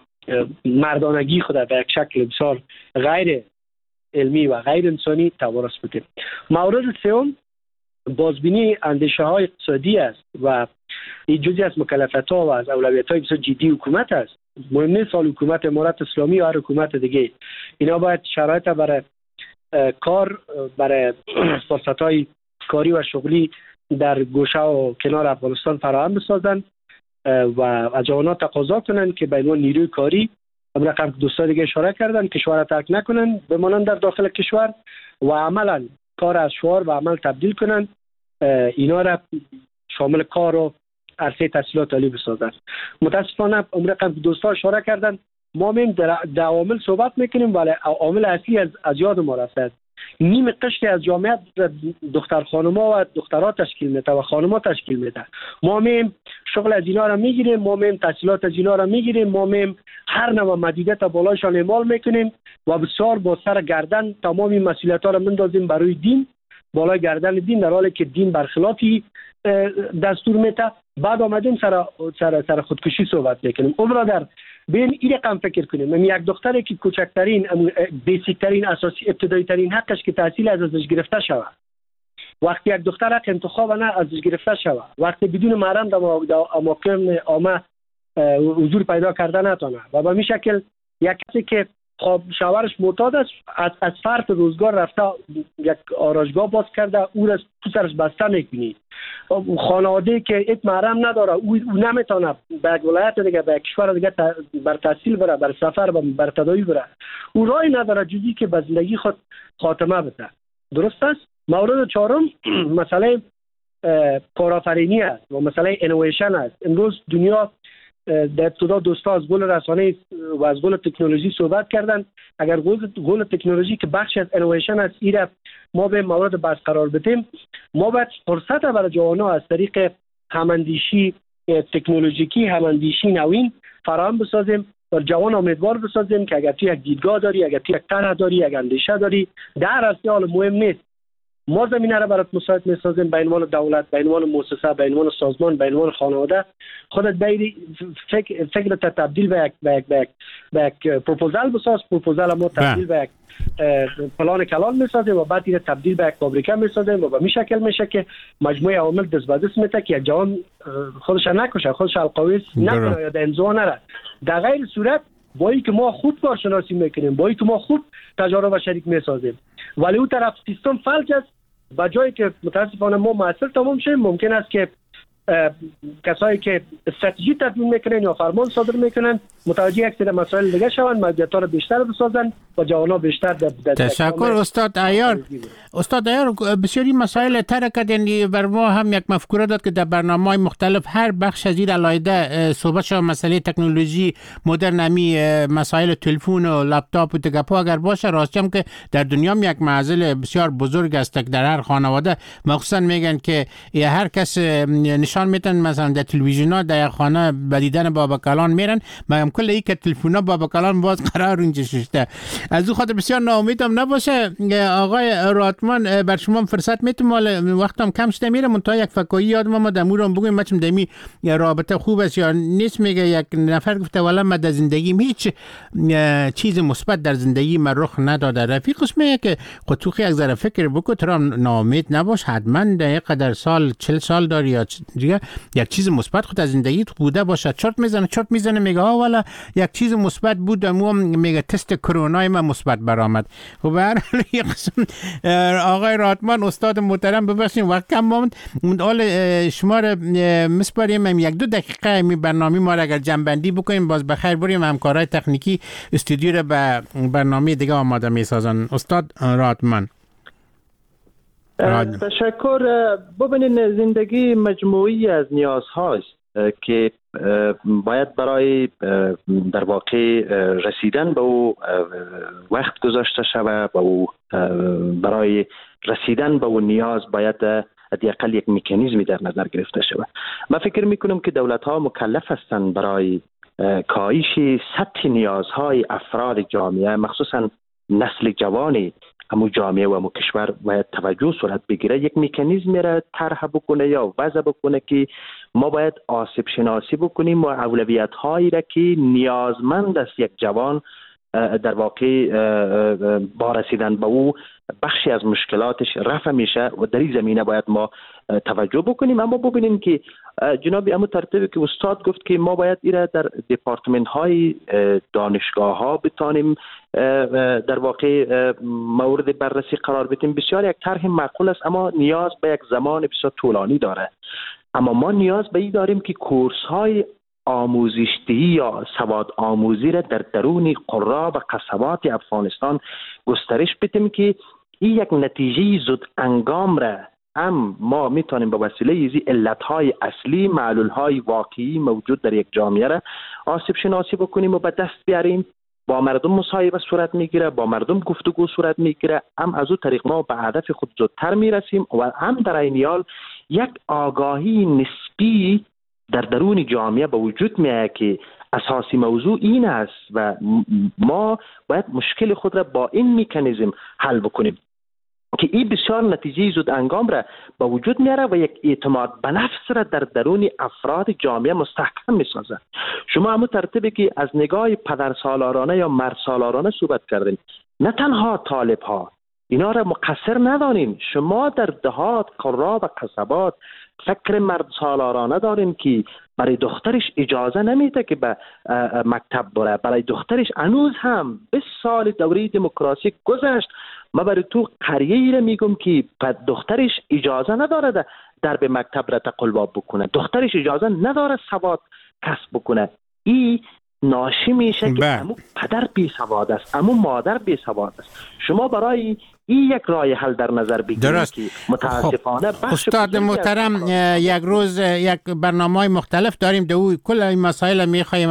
مردانگی خود به یک شکل بسیار غیر علمی و غیر انسانی توارث بدیم. مورد سوم بازبینی اندیشه های اقتصادی است و این جزئی از مکلفیت ها و از اولویت های بسیار جدی حکومت است. مهم نیست سال حکومت امارت اسلامی یا هر حکومت دیگه، اینا باید شرایط برای کار، برای فرصت های کاری و شغلی در گوشه و کنار افغانستان فراهم بسازن و از جوانان تقاضا کنن که به عنوان نیروی کاری همون رقم که دوستان دیگه اشاره کردن کشور را ترک نکنن، بمانن در داخل کشور و عملا کار از شعار و عمل تبدیل کنن، اینا را شامل کار و عرصه تحصیلات عالی بسازن. متاسفانه اون رقم که دوستان اشاره کردن ما میم در عوامل صحبت میکنیم ولی عامل اصلی از یاد ما رفته. نیم قشری از جامعه دختر خانما و دخترها تشکیل میده و خانما تشکیل میده. ما میم شغل از اینا را میگیریم، ما میم تحصیلات از اینا را میگیریم، ما میم هر نوع مدیریت بالایشان اعمال میکنیم و بسیار با سر گردن تمامی مسئولیت ها را مندازیم برای دین، بالای گردن دین، در حالی که دین برخلافی دستور میده. بعد آمدیم سر خودکشی صحبت میکنیم. او برادر بین این رقم فکر کنیم، من یک دختری که کوچکترین بیسیکترین اساسی ابتدایی ترین حقش که تحصیل ازش گرفته شود، وقتی یک دختر حق انتخاب نه ازش گرفته شود، وقتی بدون محرم در اماکن عامه حضور پیدا کرده نتونه و به این شکل یک کسی که خب شوهرش معتاد است از فرط روزگار رفته یک آرایشگاه باز کرده، او را تو سرش بسته میکنی. خانواده که ایت محرم نداره، او نمیتونه به یک ولایت دیگه به یک کشور دیگه بر تحصیل بره، بر سفر بر تداوی بره، او راهی نداره جزی که به زندگی خود خاتمه بده. درست است؟ مورد چهارم مسئله کارآفرینی است و مسئله انوویشن است. امروز دنیا در ابتدا دوستا از گل رسانه و از گل تکنولوژی صحبت کردن. اگر گل تکنولوژی که بخشی از انوویشن است ایره ما به مورد بحث قرار بدیم، ما باید فرصت برای جوانان از طریق هماندیشی تکنولوژیکی، هماندیشی نوین فراهم بسازیم و جوان امیدوار بسازیم که اگر تو یک دیدگاه داری، اگر تو یک طرح داری، یک اندیشه داری، در اصل حال مهم نیست، ما زمینه را برات مساعد می‌سازیم به عنوان دولت، به عنوان مؤسسه، به عنوان سازمان، به عنوان خانواده. خودت بیری فکرت تبدیل به یک پروپوزال بساز، پروپوزال ما تبدیل به یک پلان کلان می‌سازیم و بعد این تبدیل به یک فابریکه می‌سازیم و به این شکل میشه که مجموعه عوامل دست به دست میده که یک جوان خودش نکشه، خودش القویس نکنه یا انزوا نره. در غیر صورت با اینکه ما خود کارشناسی میکنیم، با اینکه ما خود تجارب و شریک میسازیم، ولی اون طرف سیستم فلج است، با جایی که متاسفانه ما موثر تمام شیم ممکن است که کسایی که استراتژی تدوین میکنن یا فرمان صادر میکنن متوجه یک سری مسائل دیگه شوند، مدیریت‌ها رو بیشتر بسازن و جوانان بیشتر تشکر استاد عیار. استاد عیار بسیاری مسائل طرح کردن، بر ما هم یک مفکوره داد که در برنامه‌های مختلف هر بخش از این علایده صحبت شد. مسئله تکنولوژی مدرنمی، مسائل تلفن و لپتاپ و تگپا اگر باشه، راستیم که در دنیا یک معضل بسیار بزرگ است که در هر خانواده مخصوصا میگن که هر کس نشان میتن مثلا در تلویزیونا در خانه به دیدن بابا کلان میرن، مگم کل این که تلفونا بابا کلان باز قرار اونجا ششته. از اون خاطر بسیار ناامیدم نباشه. آقای راتمان بر شما فرصت میتونم، وقتم کم شده میره، منتها یک فکایی یادم ما دمورم بگویم بچم دمی رابطه خوب است یا نیست. میگه یک نفر گفته والا من در زندگیم هیچ چیز مثبت در زندگی من رخ نداده. رفیقش میگه که خودتوخی یک ذره فکر بکن، تو ناامید نباش، حتما در قدر سال 40 سال داری یا دیگه یک چیز مثبت خود از زندگی بوده باشه. چرت میزنه میگه ها والا یک چیز مثبت بود، مو میگه تست کرونای من مثبت برآمد. خب به هر حال یک قسم آقای رادمان استاد محترم ببخشید وقت کم ماند، شما رو مسپاریم یک 2 دقیقه می برنامه ما را اگر جنبندی بکنیم باز بخیر بریم. همکارای تکنیکی استودیو رو به برنامه دیگه آماده میسازن. استاد رادمان. تشکر. ببینید زندگی مجموعی از نیازهاست که باید برای در واقع رسیدن به او وقت گذاشته شود، به او برای رسیدن به او نیاز باید حداقل یک مکانیزمی در نظر گرفته شود. من فکر میکنم که دولت ها مکلف هستند برای کاهش سطح نیازهای افراد جامعه، مخصوصا نسل جوانی همو جامعه و همو کشور باید توجه صورت بگیره، یک مکانیزمی را طرح بکنه یا وضع بکنه که ما باید آسیب شناسی بکنیم و اولویت هایی را که نیازمند است یک جوان در واقع با رسیدن به او بخشی از مشکلاتش رفع میشه و در این زمینه باید ما توجه بکنیم. اما ببینیم که جناب امو ترتیبی که استاد گفت که ما باید ایره در دپارتمنت های دانشگاه ها بتانیم در واقع مورد بررسی قرار بدیم، بسیار یک طرح معقول است، اما نیاز به یک زمان بسیار طولانی داره. اما ما نیاز به این داریم که کورس های آموزش‌دهی یا سواد آموزی را در درون قرا و قصبات افغانستان گسترش بدیم که این یک نتیجه زود انگام را هم ما میتونیم به وسیله ایزی علتهای اصلی، معلولهای واقعی موجود در یک جامعه را آسیب شناسی بکنیم و به دست بیاریم. با مردم مصاحبه صورت میگیره، با مردم گفتگو صورت میگیره، هم از اون طریق ما به هدف خود زودتر میرسیم و هم در این حال یک آگاهی نسبی در درون جامعه به وجود میاد که اساسی موضوع این است و ما باید مشکل خود را با این مکانیزم حل بکنیم که این بسیار نتیجه زود انگام را به وجود میاره و یک اعتماد به نفس را در درون افراد جامعه مستحکم میسازه. شما همون ترتیبی که از نگاه پدرسالارانه یا مردسالارانه صحبت کردین، نه تنها طالب ها اینا را مقصر ندانین. شما در دهات، قرا و قصبات فکر مردسالارانه دارین که برای دخترش اجازه نمیده که به مکتب بره، برای دخترش هنوز هم 20 سال دوره دموکراسی گذشت. ما برای تو قریه را میگم که دخترش اجازه نداره در به مکتب را تقلباب بکنه، دخترش اجازه نداره سواد کسب بکنه. این ناشی میشه که همون پدر بی سواد است، همون مادر بی سواد است. شما برای این یک راه حل در نظر بگیرید که متاسفانه استاد محترم یک روز یک برنامه‌های مختلف داریم در او کل این مسائل می‌خوایم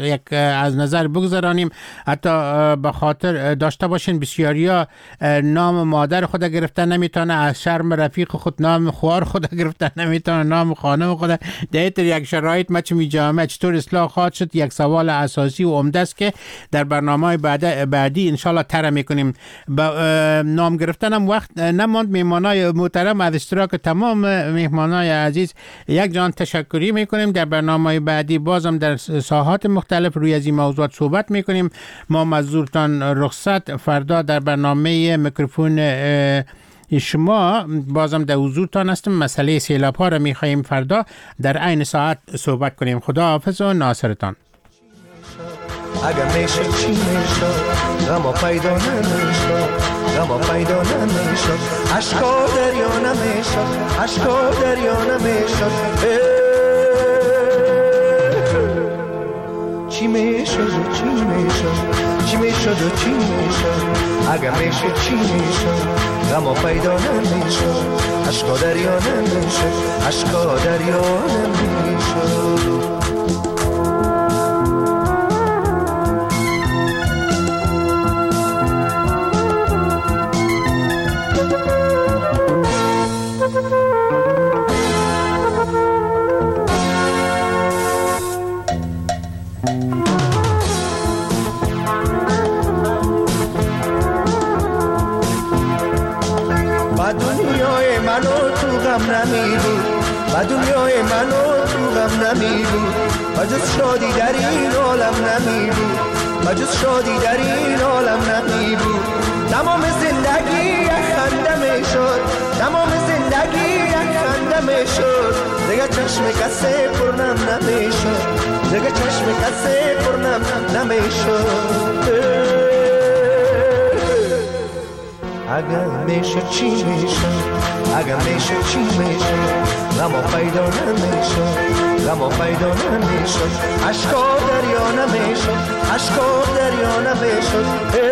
از نظر بگذارانیم. حتی به خاطر داشته باشین بسیاریا نام مادر خود گرفتن نمیتونه، از شرم رفیق خود نام خوار خود گرفتن نمیتونه، نام خانم خود. در یک شرایط مچ جامعه چطور اصلاح خواهد شد یک سوال اساسی و عمده است که در برنامه‌های بعدی ان شاء الله طرح می‌کنیم. نام گرفتنم وقت نماند. مهمانای محترم از اشتراک تمام مهمانای عزیز یک جان تشکری میکنیم. در برنامه بعدی بازم در ساحات مختلف روی از این موضوعات صحبت میکنیم. ما مزورتان رخصت فردا در برنامه میکروفون شما بازم در حضورتان هستم. مسئله سیلاب ها را میخواییم فردا در عین ساعت صحبت کنیم. خدا حافظ و ناصرتان. اگر میشه چی میشه غم پیدا نمیشه، غم پیدا نمیشه، عشقا دریا نمیشه، عشقا دریا نمیشه. چی میشه و چی میشه، چی میشه و چی میشه، اگر میشه چی میشه غم پیدا نمیشه، عشقا دریا نمیشه، عشقا دریا نمیشه. و دنیای من و تو غم نمی بود، و جز شادی در این عالم نمی بود، و جز شادی در این عالم نمی بود. تمام زندگی یک خنده می شد، تمام زندگی زندگی یک خنده میشد دیگه چشم کسی پرنم نمیشد دیگه چشم کسی پرنم نمیشد اگر میشد چی میشد اگر میشد چی میشد غم پیدا نمیشد غم پیدا نمیشد عشقا دریا نمیشد عشقا دریا نمیشد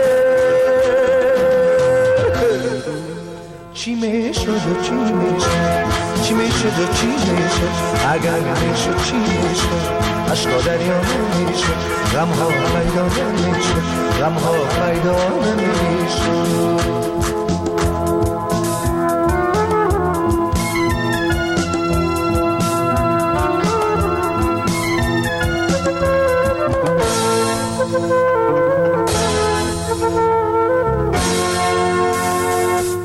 چی میشد و چی میشد چی میشد و چی میشد اگر میشد چی میشد عشقا دریا نمیشد غم ها پیدا نمیشد غم ها پیدا نمیشد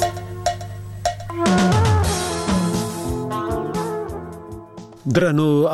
درنو